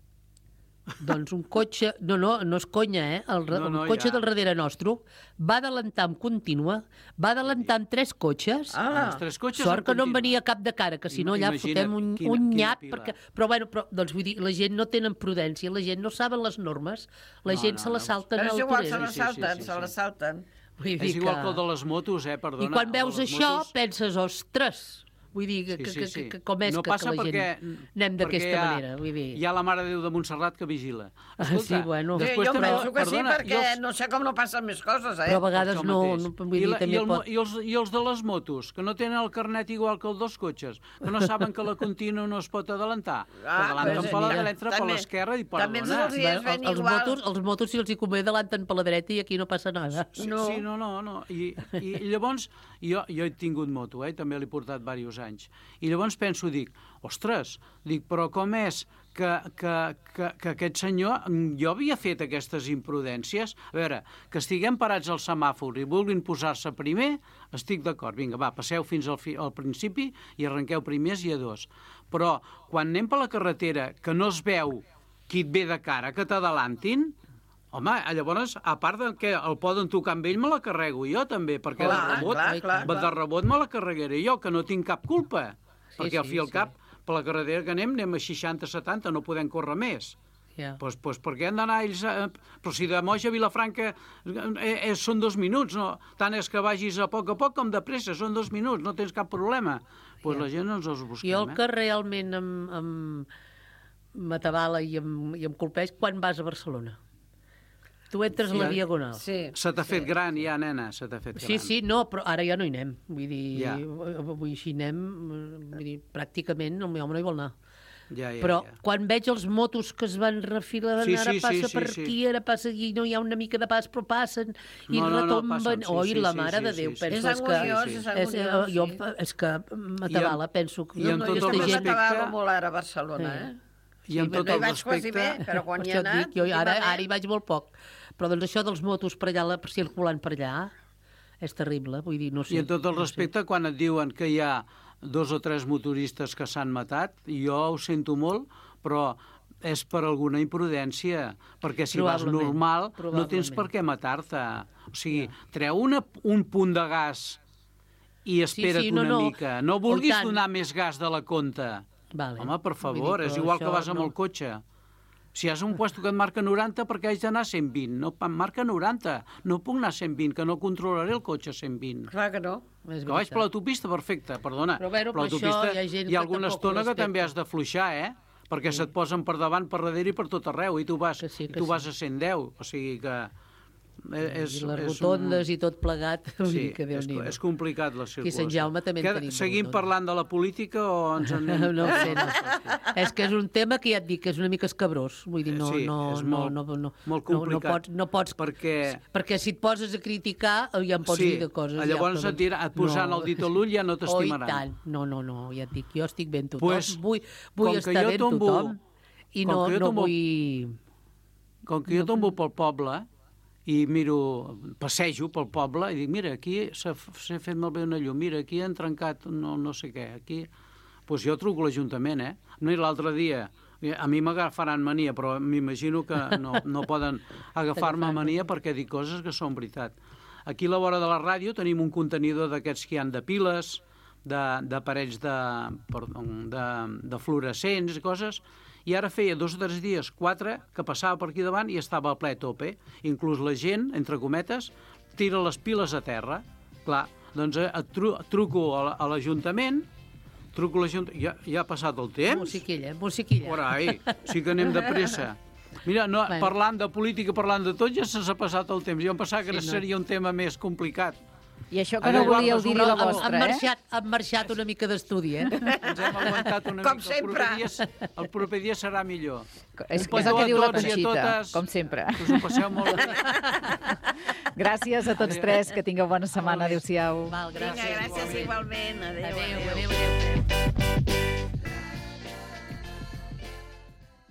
Doncs un cotxe... No, no, no és conya, eh? El, No, no, no, un cotxe ja. del darrere nostre va adelantar amb contínua, va adelantar amb tres cotxes. Ah, Els tres cotxes Sort en que no em contínua. venia cap de cara, que si no allà Imagina't fotem un, quina- un quina nyap. pila. Perquè... Però, bueno, però, doncs vull dir, la gent no tenen prudència, la gent no saben les normes, la No, gent no, se la no. salten però a és la igual, se torera. la sí, sí, salten, sí, se sí. la salten. Vull dir És igual que... que el de les motos, eh? Perdona. I quan el de veus les això, motos- penses, ostres, vull dir, que, Sí, que, sí, que, sí. que, com és no que, passa que la perquè, gent anem perquè d'aquesta hi ha- manera? Vull dir... Hi ha la Mare de Déu de Montserrat que vigila. Ah, Escolta, sí, bueno. Sí, després jo també- penso que sí, perdona, perquè i els- no sé com no passen més coses, eh? Però a vegades Això no, mateix. no vull I, dir, la, i, també el, mo- pot... i, els, I els de les motos, que no tenen el carnet igual que els dos cotxes, que no saben que la contínua no es pot adelantar. Ah, Adelanten pues, per la mira, dreta, per també- l'esquerra i per també ens dona. els hi és Bé, ben els, els, igual. motos, els motos, si els hi convé, adelanten per la dreta i aquí no passa nada. Sí, No. sí, no, no, no. I, i, i llavors, jo, jo he tingut moto, eh? També l'he portat diversos anys. I llavors penso, dic, ostres, dic, però com és que, que, que, que aquest senyor, jo havia fet aquestes imprudències? A veure, que estiguem parats al semàfor i vulguin posar-se primer, estic d'acord. Vinga, va, passeu fins al, fi, al principi i arrenqueu primers i a dos. Però quan anem per la carretera, que no es veu qui et ve de cara, que t'adalantin, home, llavors, a part de que el poden tocar amb ell, me la carrego jo també, perquè Clar, de rebot, clar, clar, de clar. rebot me la carregaré jo, que no tinc cap culpa. Sí, perquè al sí, fi i al sí. cap, per la carretera que anem, anem a seixanta setanta, no podem córrer més. Ja. Doncs pues, pues, per què han d'anar ells... A... Però si de Moix a Vilafranca eh, eh, són dos minuts, no? Tant és que vagis a poc a poc com de pressa, són dos minuts, no tens cap problema. Doncs pues Ja. la gent no ens els busquem, Jo el que eh? realment em, em m'atabala i em, i em colpeix quan vas a Barcelona. Tu entres Sí, a la eh? Diagonal. Sí. Se t'ha fet gran ja, nena, se t'ha fet gran. Sí, sí, no, però ara ja no hi anem. Vull dir, Ja. avui així anem, vull dir, pràcticament el meu home no hi vol anar. Ja, ja, Però ja. quan veig els motos que es van refilant, Sí, ara sí, passa sí, per sí, aquí, sí. ara passa aquí, no hi ha una mica de pas, però passen i No, no, no, retomben. passen, sí, Oi, sí, la sí, mare sí, de sí, Déu, sí. penso... És anguniós, que, és és, anguniós, jo, sí. és que m'atabala, penso que... i en no, tot aquesta el També gent- respecte- m'atabala molt ara a Barcelona, Sí. eh? I amb tot no el hi vaig quasi respecte... bé, però quan hi Això he et anat... dic, jo ara, últimament- ara hi vaig molt poc. Però doncs això dels motos per allà, la- circulant per allà, és terrible, vull dir, no sé. I en tot el no sé. respecte, quan et diuen que hi ha dos o tres motoristes que s'han matat, jo ho sento molt, però és per alguna imprudència, perquè si vas Probablement, normal no probablement. tens per què matar-te. O sigui, treu una, un punt de gas i espera't sí, no, una no. mica. No Oh, vulguis tant. donar més gas de la compta. Vale. Home, per Vull favor, dir, és però igual que això vas amb no. el cotxe. Si hi has un puesto que et marca noranta, per què haig d'anar a cent vint? No, em marca noranta. No puc anar a cent vint, que no controlaré el cotxe a cent vint. Clar que no. És Que vaig veritat. per l'autopista, perfecte, perdona. Però, bueno, per per això l'autopista hi ha gent hi ha que alguna tampoc ho estona que respecta. també has d'afluixar, eh? Perquè se't posen per davant, per darrere i per tot arreu, i tu vas, Que sí, que tu sí. vas a cent deu. O sigui que... És, I les és rotondes i tot plegat, vull Sí, dir que és, Déu-n'hi-do. és complicat la Aquí a circulació. Sant Jaume també en Que, tenim de seguim rotondes. parlant de la política o ens en anem... No ho sé, no. És que és un tema que ja et dic que és una mica escabrós. Vull dir, no, Sí, no, és no, molt- no, no, molt no, no complicat. pots, no pots... Perquè... Perquè si et poses a criticar ja em pots Sí, dir de coses. llavors ja, et dirà- et posaran el dit a l'ull i ja no t'estimaran. Oh, i tant. No, no, no, ja et dic, jo estic ben tothom. Pues, vull vull com que estar jo ben tombo- tothom i com no, que jo no tombo- vull... Com que jo tombo pel poble i miro, passejo pel poble i dic, mira, aquí s'ha s'ha fet malbé una llum, mira, aquí han trencat no, no sé què, aquí... Doncs pues jo truco a l'Ajuntament, eh? No, i l'altre dia, a mi m'agafaran mania, però m'imagino que no, no poden agafar-me mania perquè dic coses que són veritat. Aquí a la vora de la ràdio tenim un contenidor d'aquests que hi han de piles, de, de parets de, perdó, de, de fluorescents i coses, i ara feia dos o tres dies, quatre, que passava per aquí davant i estava a ple tope. Inclús la gent, entre cometes, tira les piles a terra. Clar, doncs eh, et tru truco a a l'Ajuntament, truco a l'Ajuntament... Ja, ja ha passat el temps? Musiquilla, musiquilla. Carai, sí que anem de pressa. Mira, no, Bueno. parlant de política, parlant de tot, ja s'ha passat el temps. Jo em pensava que Sí, sí, no. seria un tema més complicat. I això que Ara no igual volíeu resulta- dir-hi la Hem, hem, vostra, eh? marxat, hem marxat una mica d'estudi, eh? Ens hem aguantat una Com mica. sempre. El proper, dia, el proper dia serà millor. És, Un és el petó que a diu la tots i a Conxita, totes. com sempre. Que us ho passeu molt bé. Gràcies a tots tres, que tingueu bona setmana. Adéu-siau. Val, Vinga, gràcies. gràcies igualment. Adéu, Adéu, adéu. adéu, adéu.